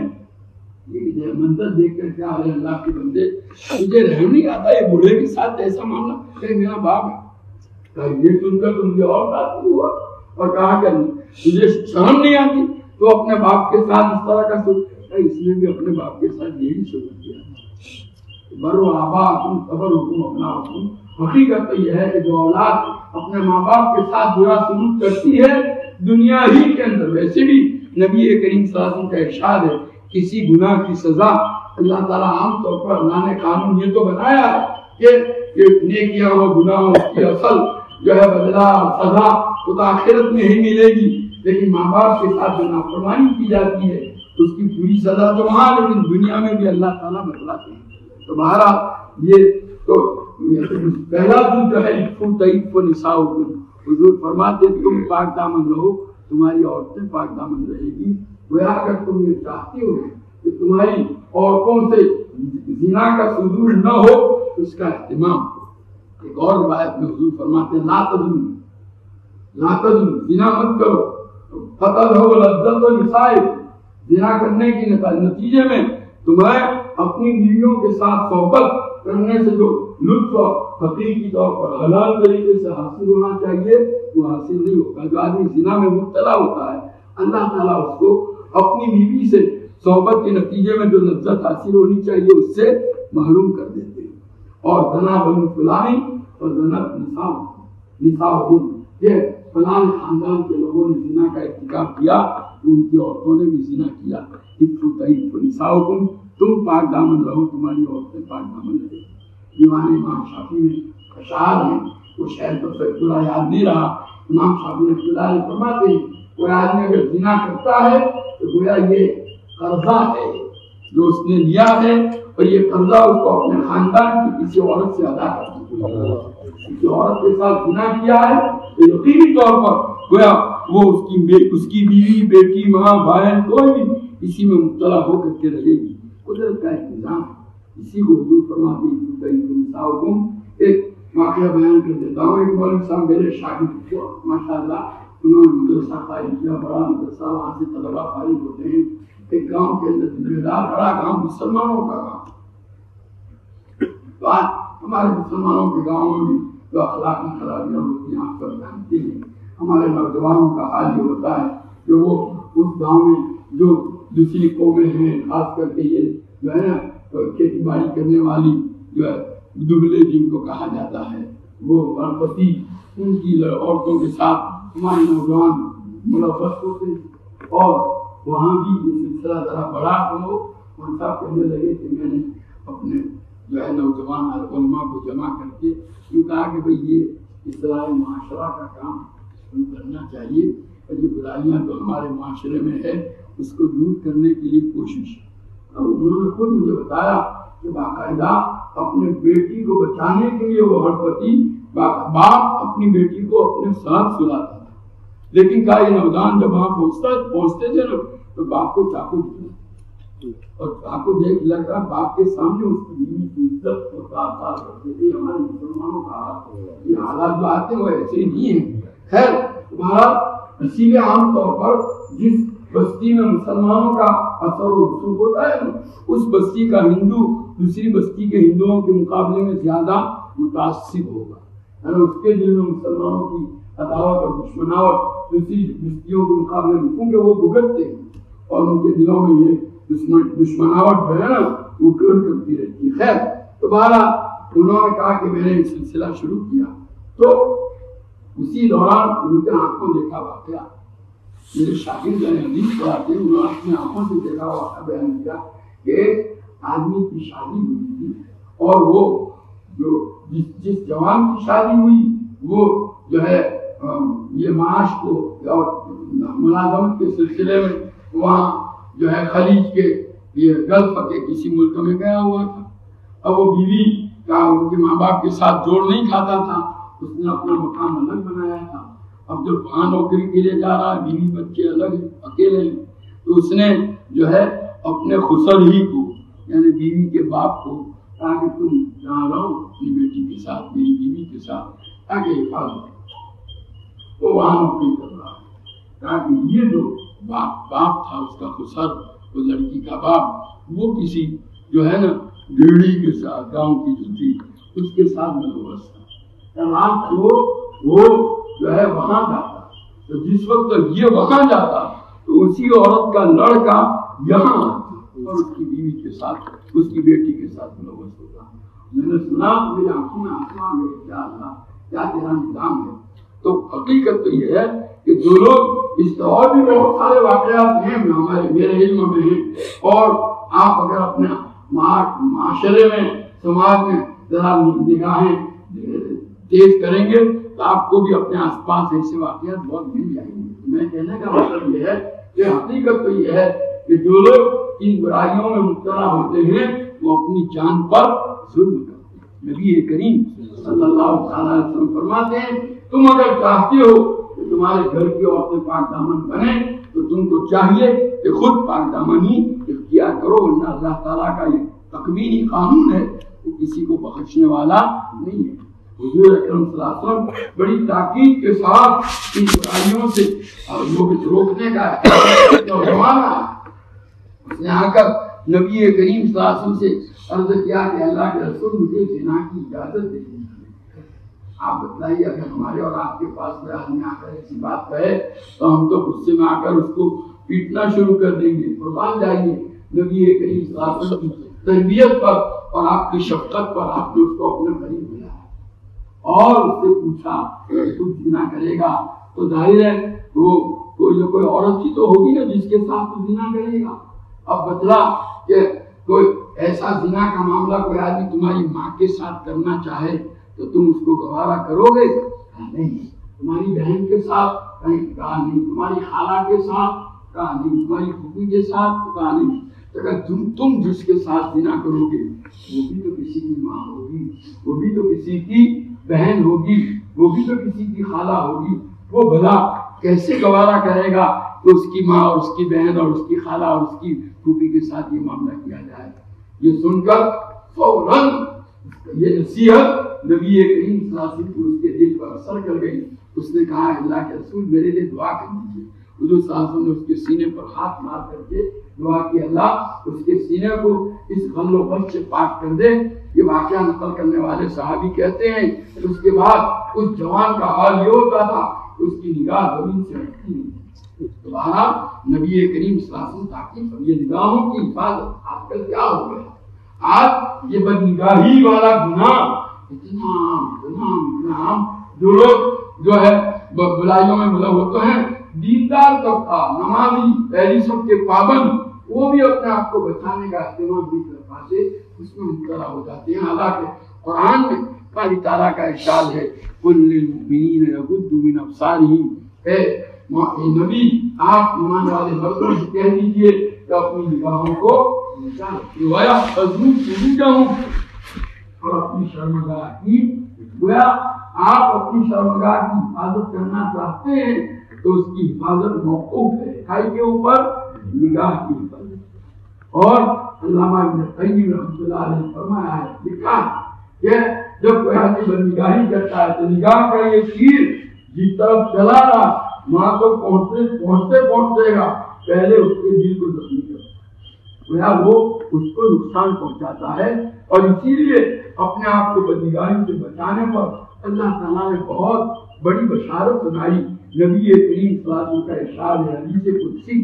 یہ منظر دیکھ کر کیا ہے اللہ کے بندے، مجھے رحم نہیں آتا یہ بوڑھے کے ساتھ ایسا معاملہ کہ میرا باپ ہے۔ یہ سن کر تو مجھے اور تعجب ہوا اور کہا کہ مجھے شرم نہیں آتی تو اپنے باپ کے ساتھ اس طرح کا سلوک، اس نے بھی اپنے باپ کے ساتھ یہی سلوک کیا۔ برو آباءکم تبرکم ابناؤکم، حقیقت تو یہ ہے کہ جو اولاد اپنے ماں باپ کے ساتھ برا سلوک کرتی ہے دنیا ہی کے اندر، ویسے بھی نبی کریم صلی اللہ علیہ وسلم کا ارشاد ہے کسی گناہ کی سزا اللہ تعالیٰ عام طور پر اللہ نے قانون یہ تو بنایا ہے کہ نیکیاں اور گناہوں کی اصل جو ہے بدلہ اور سزا تو آخرت میں ہی ملے گی، لیکن ماں باپ کے ساتھ جو نافرمانی کی جاتی ہے اس کی پوری سزا تو وہاں، لیکن دنیا میں بھی اللہ تعالیٰ بتلاتے ہیں۔ تو بہرحال یہ تو پہلا دن جو ہے حضور فرماتے تم پاک دامن رہو، تمہاری عورتیں پاک دامن رہے گی۔ گویا اگر تم یہ چاہتے ہو کہ تمہاری عورتوں سے زنا کا صدور نہ ہو تو اس کا اہتمام کرو۔ ایک اور روایت میں حضور فرماتے ہیں لا تظلموا لا تظلموا، زنا مت کرو، فتذهب لذة نسائکم، زنا کرنے کے نتیجے میں تمہیں اپنی بیویوں کے ساتھ صحبت کرنے سے جو لطف حقیقی طور پر حلال طریقے سے حاصل ہونا چاہیے وہ حاصل نہیں ہوگا۔ جو آدمی زنا میں مبتلا ہوتا ہے اللہ تعالیٰ اس کو اپنی بیوی سے صحبت کے نتیجے میں جو لذت حاصل ہونی چاہیے اس سے محروم کر دیتے ہیں۔ اور زنا بنو فلانی اور زنت نساء نساء، یہ فلاں خاندان کے لوگوں نے زنا کا ارتکاب کیا تو ان کی عورتوں نے بھی زنا کیا۔ نساؤکم، تم پاک دامن رہو، تمہاری عورتیں پاک دامن رہے۔ دیوان امام شافعی میں اشعار ہیں، وہ شعر تو پورا یاد نہیں رہا۔ امام شافعی رحمۃ اللہ علیہ فرماتے ہیں کوئی آدمی اگر زنا کرتا ہے تو گویا یہ قرضہ ہے جو اس نے لیا ہے، اور یہ قرضہ اس کو اپنے خاندان کی کسی عورت سے ادا کرنا ہے۔ کسی عورت کے ساتھ زنا کیا ہے تو یقینی طور پر گویا وہ اس کی اس کی بیوی، بیٹی، ماں، بہن کوئی بھی اسی میں مبتلا ہو کر کے رہے گی۔ قدرت کا ایک نظام ہے، اسی کو حضور فرماتے ہیں۔ ایک واقعہ بیان کر دیتا ہوں۔ ایک مولوی صاحب میرے شاگرد کو ماشاء اللہ انہوں نے مدرسہ قائم کیا، بڑا مدرسہ، وہاں سے طلبا فارغ ہوتے ہیں۔ ایک گاؤں کے اندر ذمہ دار بڑا گاؤں مسلمانوں کا گاؤں، تو آج ہمارے مسلمانوں کے گاؤں میں جو اخلاقی خرابیاں ہوتی ہیں آپ سب جانتے ہیں۔ ہمارے نوجوانوں کا حال یہ ہوتا ہے کہ وہ اس گاؤں میں جو دوسری قومیں ہیں، خاص کر کے یہ جو ہے نا کھیتی باڑی کرنے والی جو ہے دبلے جن کو کہا جاتا ہے، وہ برپتی ان کی عورتوں کے ساتھ ہمارے نوجوان ملوث ہوتے ہیں، اور وہاں بھی یہ سلسلہ ذرا بڑا ہو۔ ہم سب کہنے لگے کہ میں نے اپنے جو ہے نوجوان علماء کو جمع کر کے یوں کہا کہ بھئی یہ اصلاح معاشرہ کا کام ہم کرنا چاہیے، اور یہ برائیاں جو ہمارے معاشرے میں ہے اس کو دور کرنے کے لیے کوشش۔ اور انہوں نے خود مجھے بتایا کہ باقاعدہ اپنے بیٹی کو بچانے کے لیے وہ ہر پتی باپ اپنی بیٹی کو اپنے ساتھ سلاتا تھا، لیکن کہا یہ نوجوان جب وہاں پہنچتا پہنچتے تھے نا تو باپ کو چاقو دیا، اور چاقو دیکھ لگا باپ کے سامنے اس کی بیوی کی عزت اور تعداد کرتے تھے۔ ہمارے مسلمانوں کا یہ حالات جو آتے ہیں وہ ایسے نہیں ہیں۔ خیر تمہارا اسی لیے عام طور پر جس بستی میں مسلمانوں کا اثر و رسوخ ہوتا ہے اس بستی کا ہندو دوسری بستی کے ہندوؤں کے مقابلے میں زیادہ متاثر ہوگا، یعنی اس کے دل میں مسلمانوں کی عداوت اور دشمناوٹ دوسری بستیوں کے مقابلے میں، کیونکہ وہ بھگتتے ہیں اور ان کے دلوں میں یہ دشمناوٹ جو ہے نا وہ گر کرتی رہتی ہے۔ خیر تو بہرحال انہوں نے کہا کہ میں نے یہ سلسلہ شروع کیا، تو اسی دوران ان کے آنکھوں دیکھا واقعہ، میرے شاگرد حدیث پڑھاتے ہیں، انہوں نے اپنی آنکھوں سے دیکھا واقعہ بیان کیا کہ آدمی کی شادی ہوئی تھی، اور وہ جو جس جس جوان کی شادی ہوئی وہ جو ہے یہ معاش کو اور ملازمت کے سلسلے میں وہاں جو ہے خلیج کے یہ گلف کے کسی ملک میں گیا ہوا تھا۔ اب وہ بیوی کا ان کے ماں باپ کے ساتھ جوڑ نہیں کھاتا تھا، اس نے اپنا مکان الگ بنایا تھا۔ اب جب وہاں نوکری کے لیے جا رہا ہے، بیوی بچے الگ اکیلے ہیں، تو اس نے جو ہے اپنے خسر ہی کو یعنی بیوی کے باپ کو کہا کہ تم جہاں رہو اپنی بیٹی کے ساتھ، میری بیوی کے ساتھ، تاکہ حفاظت وہ وہاں نوکری کر رہا ہے۔ کہا کہ یہ جو باپ باپ تھا اس کا خسر، وہ لڑکی کا باپ، وہ کسی جو ہے نا گھیڑی کے ساتھ گاؤں کی جو تھی اس کے ساتھ ملوث تھا۔ رات کو وہ جو ہے وہاں جاتا، تو جس وقت یہ وہاں جاتا تو اسی عورت کا لڑکا یہاں آتا اور اس کی بیوی کے ساتھ اس کی بیٹی کے ساتھ ملوث ہوتا۔ میں نے سنا میری آنکھوں میں آنسو آ گئے، کیا اللہ کیا تیرا نظام ہے۔ تو حقیقت تو یہ ہے کہ جو لوگ اس اور بھی بہت سارے واقعات ہیں ہمارے میرے علم میں ہیں، اور آپ اگر اپنے معاشرے میں سماج میں ذرا نگاہیں تیز کریں گے تو آپ کو بھی اپنے آس پاس ایسے واقعات بہت مل جائیں گے. میں کہنے کا مطلب یہ ہے کہ حقیقت تو یہ ہے کہ جو لوگ ان برائیوں میں مبتلا ہوتے ہیں وہ اپنی جان پر ظلم کرتے ہیں. نبی کریم صلی اللہ علیہ وسلم فرماتے ہیں تم اگر چاہتے ہو کہ تمہارے گھر کی عورتیں پاک دامن بنے تو تم کو چاہیے کہ خود پاک دامنی اختیار کرو، ورنہ اللہ تعالیٰ کا یہ تکوینی قانون ہے، وہ کسی کو بخشنے والا نہیں ہے. حضور اکرم صلی اللہ علیہ وسلم بڑی تاکید کے ساتھ ان برائیوں سے لوگ روکنے کا نوجوان ہے. اس نے آ کر نبی کریم صلی اللہ علیہ وسلم سے عرض کیا کہ اللہ کے رسول مجھے زنا کی اجازت دے دیجیے. آپ بتلائیے اگر ہمارے اور آپ کے پاس کوئی آدمی آ کر ایسی بات کہے تو ہم تو غصے میں آ کر اس کو پیٹنا شروع کر دیں گے. قربان جائیے نبی کریم صلی اللہ علیہ وسلم کی تربیت پر اور آپ کی شفقت پر. آپ نے اس کو اپنے قریب بلایا اور اس سے پوچھا تو زنا کرے گا تو ظاہر ہے وہ کوئی کوئی عورت ہی تو ہوگی نا جس کے ساتھ تو زنا کرے گا. اب بتلا کہ کوئی ایسا زنا کا معاملہ کوئی آدمی تمہاری ماں کے ساتھ کرنا چاہے تو تم اس کو گوارا کرو گے؟ نہیں. تمہاری بہن کے ساتھ کہیں کہا نہیں، تمہاری خالہ کے ساتھ کہا نہیں، تمہاری پھوپھی کے ساتھ کہا نہیں. اگر تم تم جس کے ساتھ زنا کرو گے وہ بھی تو کسی کی ماں ہوگی، وہ بھی تو کسی کی بہن ہوگی، وہ بھی تو کسی کی خالہ ہوگی. وہ بھلا کیسے گوارا کرے گا کہ اس کی ماں اور اس کی بہن اور اس کی خالہ اور اس کی پھوپھی کے ساتھ یہ معاملہ کیا جائے؟ یہ سن کر فوراً یہ نصیحت نبی کریم صلی اللہ علیہ وسلم کو اس کے دل پر اثر کر گئی. اس نے کہا اللہ کے رسول میرے لیے دعا کر دیجیے. حضور صلی اللہ علیہ وسلم نے اس کے سینے پر ہاتھ مار کر کے دعا کی اللہ اس کے سینے کو اس غل و غش سے پاک کر دے. یہ واقعہ نقل کرنے والے صحابی کہتے ہیں اس کے بعد اس جوان کا حال یہ ہوتا تھا اس کی نگاہ زمین سے ہٹتی نہیں. بہرحال نبی کریم صلی اللہ علیہ وسلم تاکہ یہ نگاہوں کی حفاظت آج کل کیا ہو گیا؟ آج یہ بد نگاہی والا گناہ اتنا اتنا اتنا جو لوگ جو ہے برائیوں میں ملوث ہوتے ہیں. دیندار طبقہ نمازی پہلی سب کے پابند وہ بھی اپنے آپ کو بچانے کا اہتمام نہیں کر پاتے، اس میں مبتلا ہو جاتے ہیں. حالانکہ قرآن میں باری تعالیٰ کا ارشاد ہے قل للمؤمنین یغضوا من ابصارہم، اے نبی آپ ایمان والے مردوں سے کہہ دیجیے کہ اپنی نگاہوں کو گویا فضو فروجہم، اور اپنی شرمگاہ کی گویا آپ اپنی شرمگاہ کی حفاظت کرنا چاہتے ہیں تو اس کی حفاظت موقوف ہے کھائی کے اوپر نگاہ کی حفاظت. اور علامہ ابن قیم رحمۃ اللہ علیہ فرمایا ہے لکھا کہ جب کوئی آدمی بدنگاہی کرتا ہے تو نگاہ کا یہ تیر جس طرف چلا رہا وہاں تو پہنچتے پہنچتے پہنچے گا پہلے اس کے دل کو زخمی کرتا ہے، وہ اس کو نقصان پہنچاتا ہے. اور اسی لیے اپنے آپ کو بدنگاہی سے بچانے پر اللہ تعالیٰ نے بہت بڑی بشارت سنائی. نبی کریم صلی اللہ علیہ وسلم کا ارشاد ہے حدیث قدسی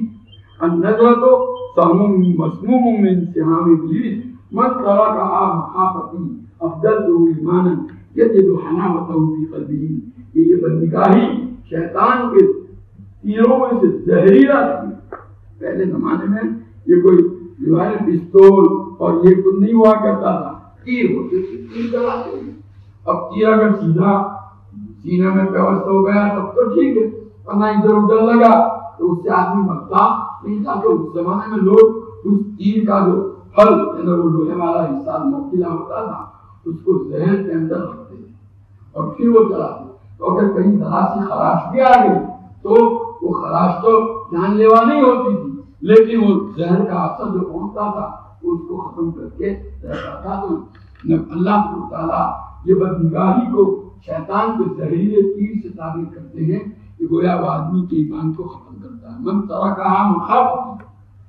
النظرۃ سہم مسموم من سہام ابلیس من ترکہا مخافتی افضلتہ ایمانا یجد حلاوتہ فی قلبہ. یہ بدنگاہی شیطان کے تیروں میں سے زہریلا تھی. پہلے زمانے میں یہ کوئی جو ہے پستول اور یہ کچھ نہیں ہوا کرتا تھا، تیر ہوتے تھے، تیر چلاتے تھے. اب تیر اگر سیدھا سینے میں پیوست ہو گیا تب تو ٹھیک ہے، ورنہ ادھر ادھر لگا تو اس سے آدمی مرتا نہیں تھا. تو اس زمانے میں لوگ اس تیر کا جو پھل یعنی وہ لوہے والا حصہ موقلا ہوتا تھا اس کو ذہن کے اندر رکھتے تھے اور پھر وہ چلاتے. تو اگر کہیں ذرا سی خراش بھی آ گئی تو وہ خراش تو جان لیوا نہیں ہوتی تھی، لیکن وہ ذہن کا اثر جو پہنچتا تھا اس کو ختم کر کے رہتا تھا. تو اللہ تعالیٰ یہ بدنگاہی کو شیطان کے زہریلے تیر سے تعبیر کرتے ہیں کہ گویا وہ آدمی کے ایمان کو ختم کرتا ہے. من ترکہا مخافتی،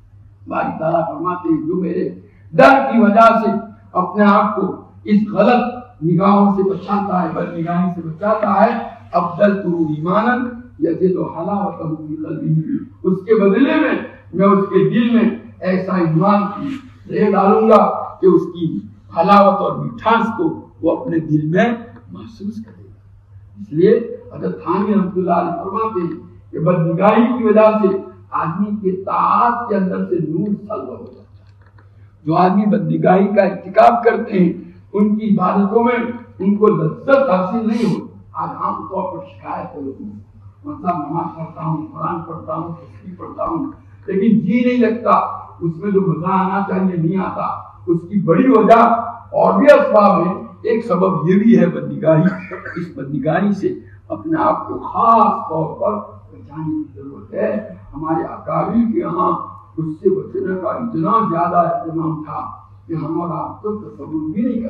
باری تعالیٰ فرماتے ہیں جو میرے ڈر کی وجہ سے اپنے آپ کو اس غلط نگاہوں سے بچاتا ہے، بد نگاہی سے بچاتا ہے، افضلتہ ایمانا یجد حلاوتہ فی قلبہ، اس کے بدلے میں میں اس کے دل میں ایسا ایمان کی رہ ڈالوں گا کہ اس کی حلاوت اور مٹھاس کو وہ اپنے دل میں محسوس کرے گا. اس لیے حضرت تھانوی رحمۃ اللہ علیہ فرماتے ہیں کہ بدنگاہی کی وجہ سے آدمی کے طاعت کے اندر سے نور سلب ہو جاتا ہے۔ جو آدمی بدنگاہی کا ارتکاب کرتے ہیں ان کی عبادتوں میں ان کو لذت حاصل نہیں ہوتی۔ آج عام طور پر شکایت ہے لوگوں مطلب نماز پڑھتا ہوں، قرآن پڑھتا ہوں، تسبیح پڑھتا ہوں، لیکن جی نہیں لگتا، اس میں جو مزہ آنا چاہیے نہیں آتا۔ اس کی بڑی وجہ اور بھی اسباب ہیں، ایک سبب یہ بھی ہے بدنگاہی۔ اس بدنگاہی سے اپنے آپ کو خاص طور پر بچانے کی ضرورت ہے۔ ہمارے اکابر کے یہاں اس سے بچنے کا اتنا زیادہ اہتمام تھا کہ ہم اور آپ تو تصور بھی نہیں کر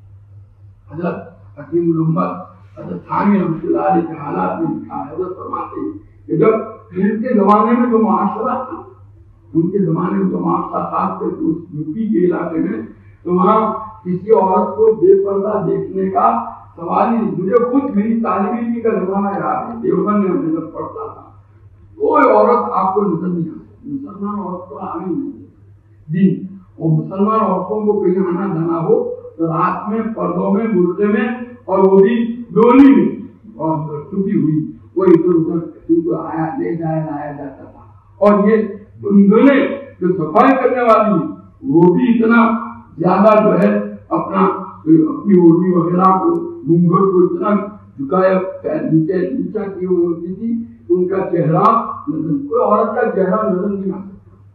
سکتے۔ حضرت حکیم الامت حضرت تھانوی رحمۃ اللہ علیہ کے حالات میں لکھا ہے، حضرت فرماتے ہیں کہ جب ان کے زمانے میں جو معاشرہ تھا، ان کے زمانے میں جو معاشرہ خاص کر کے اس یوپی کے علاقے میں، تو وہاں کسی عورت کو بے پردہ دیکھنے کا سوال ہی نہیں۔ مجھے خود میری طالب علمی کا زمانہ یاد ہے، دیوبند میں ہم جب پڑھتا تھا، کوئی عورت آپ کو نظر نہیں آتی، مسلمان عورت کو آنے نہیں دن، اور مسلمان عورتوں کو کہیں آنا جانا ہو تو رات میں پردوں میں برقعے میں اور وہ بھی ڈولی میں اور چھپی ہوئی، وہ ادھر ادھر ان کو آیا لے جایا لایا جاتا تھا۔ اور یہ انگلیں جو صفائی کرنے والی وہ بھی اتنا زیادہ جو ہے اپنا اپنی اوڑھی وغیرہ کو گھونگھٹ کو اتنا جھکایا نیچے نیچا کی ہوئی ہوتی تھی، ان کا چہرہ نظر، کوئی عورت کا چہرہ نظر نہیں آتا۔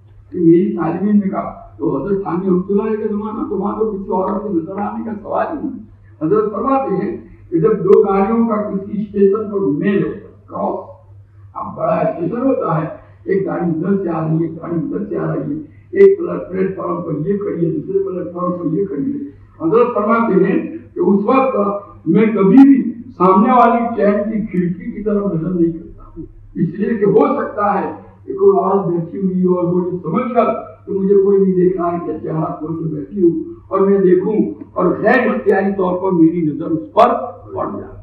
میری طالب علم نے کہا تو حضرت تھانوی رحمۃ اللہ علیہ کا زمانہ تو وہاں تو کسی عورت سے نظر آنے کا سوال ہی نہیں۔ حضرت فرماتے ہیں کہ جب دو گاڑیوں کا کسی اسٹیشن پر میل ہو کراس، اب بڑا اسٹیشن ہوتا ہے، ایک گاڑی ادھر سے آ رہی ہے، ایک گاڑی ادھر سے آ رہی ہے، ایک پلیٹ فارم پر یہ کھڑی ہے، دوسرے پلیٹ فارم پر یہ کھڑی ہے۔ حضرت فرماتے ہیں کہ اس وقت میں کبھی بھی سامنے والی ٹرین کی کھڑکی کی طرف نظر نہیں کرتا، اس لیے کہ ہو سکتا ہے کہ کوئی عورت بیٹھی ہوئی اور وہ سمجھ کر کہ مجھے کوئی نہیں دیکھ رہا ہے کہ چہرہ کھول کے بیٹھی ہوں اور میں دیکھوں اور غیر اختیاری طور پر میری نظر اس پر پڑ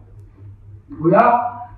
جائے۔ گویا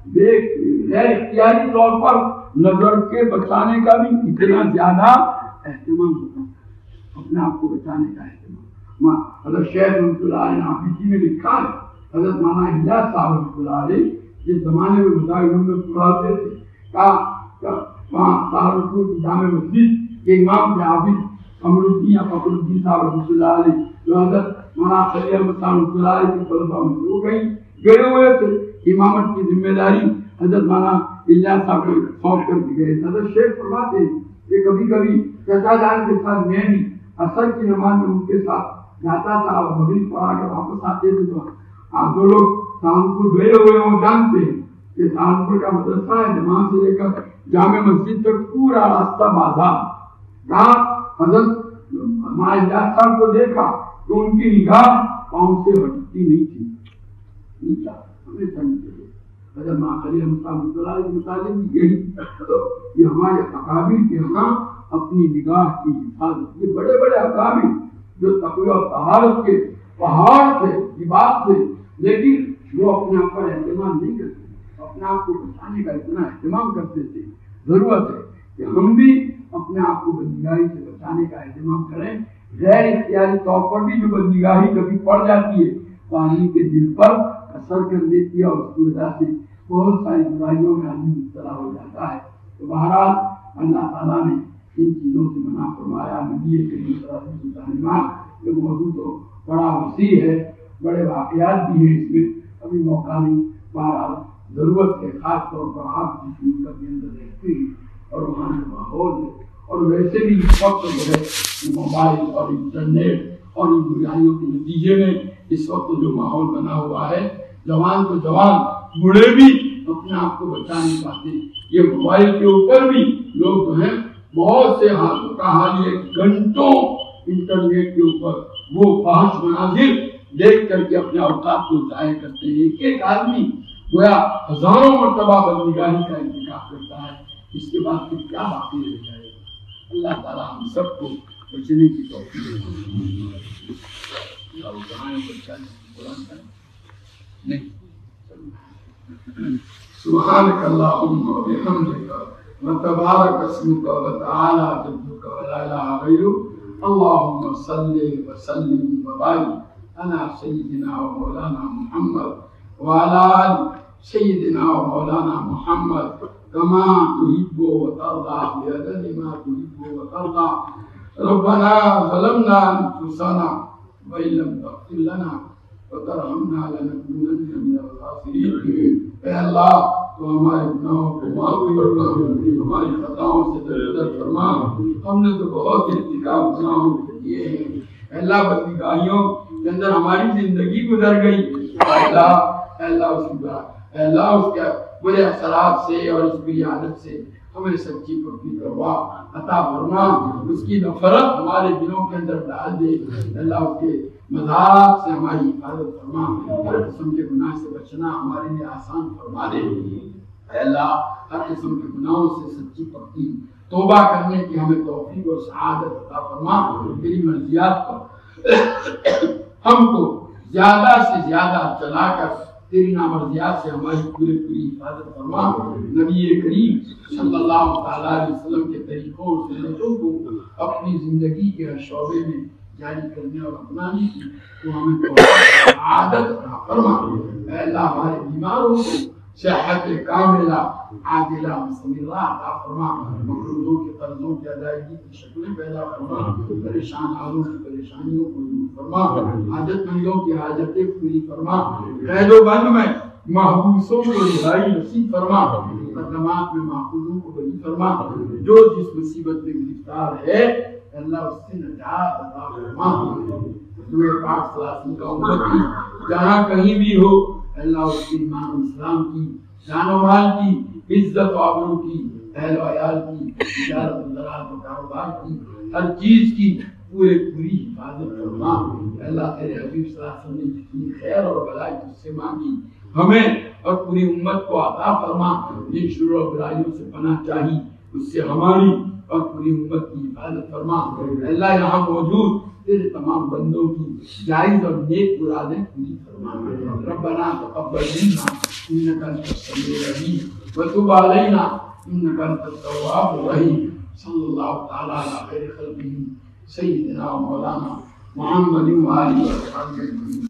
غیر اختیاری طور پر نظر کے بچانے کا بھی اتنا زیادہ اہتمام ہوتا ہے، اپنے آپ کو بچانے کا اہتمام۔ حضرت شیخ رحمۃ اللہ علیہ حافظی میں لکھا ہے، حضرت مولانا الیاس صاحب رحمۃ اللہ علیہ جس زمانے میں مظاہروں میں پڑھاتے تھے، کہا وہاں سہارنپور کی جامع مسجد کے امام تھے حافظ قمر الدین یا فخر الدین صاحب رحمۃ اللہ علیہ، جو حضرت مولانا خلیل احمد صاحب رحمۃ اللہ علیہ کے طلباء میں سے وہ کہیں گئے ہوئے تھے، امامت کی ذمہ داری حضرت مولانا الیاس صاحب کو سونپ کر کے گئے۔ حضرت شیخ فرماتے ہیں کہ کبھی کبھی چچا جان کے ساتھ میں بھی عصر کی نماز میں ان کے ساتھ جاتا تھا اور مغرب پڑھا کے واپس آتے تھے، تو آپ جو لوگ سہارنپور گئے ہوئے وہ جانتے ہیں کہ سہارنپور کا مدرسہ ہے، جماعت سے لے کر جامع مسجد تک پورا راستہ بازار۔ کہاں حضرت الیاس صاحب کو دیکھا تو ان کی نگاہ پاؤں سے ہٹتی نہیں تھی، نیچا ہمیشہ نیچے۔ حضرت خلیل احمد صاحب کے متعلق یہی تو یہ ہمارے اکابر کے ہاں اپنی نگاہ کی حفاظت، یہ بڑے بڑے اکابر جو تقوی اور طہارت کے پہاڑ تھے، یہ بات تھے، لیکن وہ اپنے آپ پر اہتمام نہیں کرتے، اپنے آپ کو بچانے کا اتنا اہتمام کرتے تھے۔ ضرورت ہے کہ ہم بھی اپنے آپ کو بدنگاہی سے بچانے کا اہتمام کریں۔ غیر اختیاری طور پر بھی جو بدنگاہی کبھی پڑ جاتی ہے تو آدمی کے دل پر اثر کر دیتی ہے اور اس کی وجہ سے بہت ساری برائیوں میں آدمی مبتلا ہو جاتا ہے۔ تو بہرحال اللہ تعالیٰ نے ان چیزوں سے منع فرمایا۔ نبی کریم صلی اللہ علیہ وسلم کی تعلیمات، یہ موضوع تو بڑا وسیع ہے، بڑے واقعات بھی ہیں اس میں، ابھی موقع نہیں۔ بہرحال ضرورت ہے خاص طور پر آپ جس ملک کے اندر رہتے ہیں اور وہاں کا ماحول ہے، اور ویسے بھی اس وقت جو ہے موبائل اور انٹرنیٹ اور ان برائیوں کے نتیجے میں اس وقت جو ماحول بنا ہوا ہے، جوان تو جوان، بوڑھے بھی اپنے آپ کو بچا نہیں پاتے۔ یہ موبائل کے اوپر بھی لوگ جو ہیں بہت سے ہاتھوں کا حال یہ گھنٹوں انٹرنیٹ کے اوپر وہ فحش مناظر دیکھ کر کے اپنے اوقات کو ضائع کرتے ہیں۔ ایک ایک آدمی گویا ہزاروں مرتبہ بدنگاہی کا انتخاب کرتا ہے، اس کے بعد پھر کیا باقی رہ جائے گا؟ اللہ تعالیٰ ہم سب کو بچنے کی توفیق دے۔ سبحانك اللهم وبحمدك وتبارك اسمك وتعالى جدك ولا اله غيرك، اللهم صل وسلم وبارك على سيدنا ومولانا محمد وعلى آل سيدنا ومولانا محمد كما تحب وترضى بعدد ما تحب وترضى ربنا ظلمنا أنفسنا وإن لم تغفر لنا وترحمنا لنكونن من الخاسرين. اے اللہ تو ہمارے گناہوں کو معاف فرما، ہماری خطاؤں سے درگزر فرما. ہم نے تو بہت ارتکاب گناہوں کیے ہیں. اے اللہ بدنگاہیوں کے اندر ہماری زندگی گزر گئی. اے اللہ اے اللہ اس کی اے اللہ اس کے برے اثرات سے اور اس بری عادت سے ہمیں سچی پکی کروا عطا فرما. اس کی نفرت ہمارے دلوں کے اندر ڈال دے. اللہ اس کے مذاق سے ہماری حفاظت فرما. ہر قسم کے گناہ سے بچنا ہمارے لیے آسان فرما دے. اے اللہ ہر قسم کے گناہوں سے سچی پکی توبہ کرنے کی ہمیں توفیق اور سعادت عطا فرما. تیری مرضیات پر ہم کو زیادہ سے زیادہ چلا کر تیری نامرضیات سے ہماری پوری پوری حفاظت فرما. نبی کریم صلی اللہ تعالیٰ علیہ وسلم کے طریقوں اور سنتوں کو اپنی زندگی کے ہر شعبے میں جاری کرنے اور اپنانے کی تو ہمیں عادت عطا فرما. اے اللہ ہمارے بیماروں کو صحت کاملہ عاجلہ مستمرہ عطا فرما. مقروضوں کے قرضوں کی ادائیگی کی شکلیں پیدا فرما. پریشان حالوں کی پریشانیوں کو دور فرما. حاجت مندوں کی حاجتیں پوری فرما. قید و بند میں محبوسوں کو رہائی نصیب فرما. مقدمات میں محفوظوں کو بری فرما. جو جس مصیبت میں گرفتار ہے اللہ اس سے نجات عطا فرما. حضور پاک صلی اللہ علیہ وسلم کا امتی جہاں کہیں بھی ہو اللہ اس کے ایمان و اسلام کی، جان و مال کی، عزت و آبرو کی، اہل و عیال کی، تجارت و زراعت و کاروبار کی، ہر چیز کی پورے پوری حفاظت فرما. اللہ تیرے حبیب صلی اللہ علیہ وسلم نے جتنی خیر اور بھلائی تجھ سے مانگی ہمیں اور پوری امت کو عطا فرما. جن شرور و برائیوں سے پناہ چاہی اس سے ہماری اور پوری امت کی حفاظت فرما. اللہ یہاں موجود تیرے تمام بندوں کی جائز اور نیک مرادیں پوری فرما. ربنا تقبل منا انك انت السميع العليم وتب علينا انك انت التواب الرحيم. صلی اللہ تعالی علی خیر خلقہ سیدنا مولانا محمد وآلہ وصحبہ اجمعین.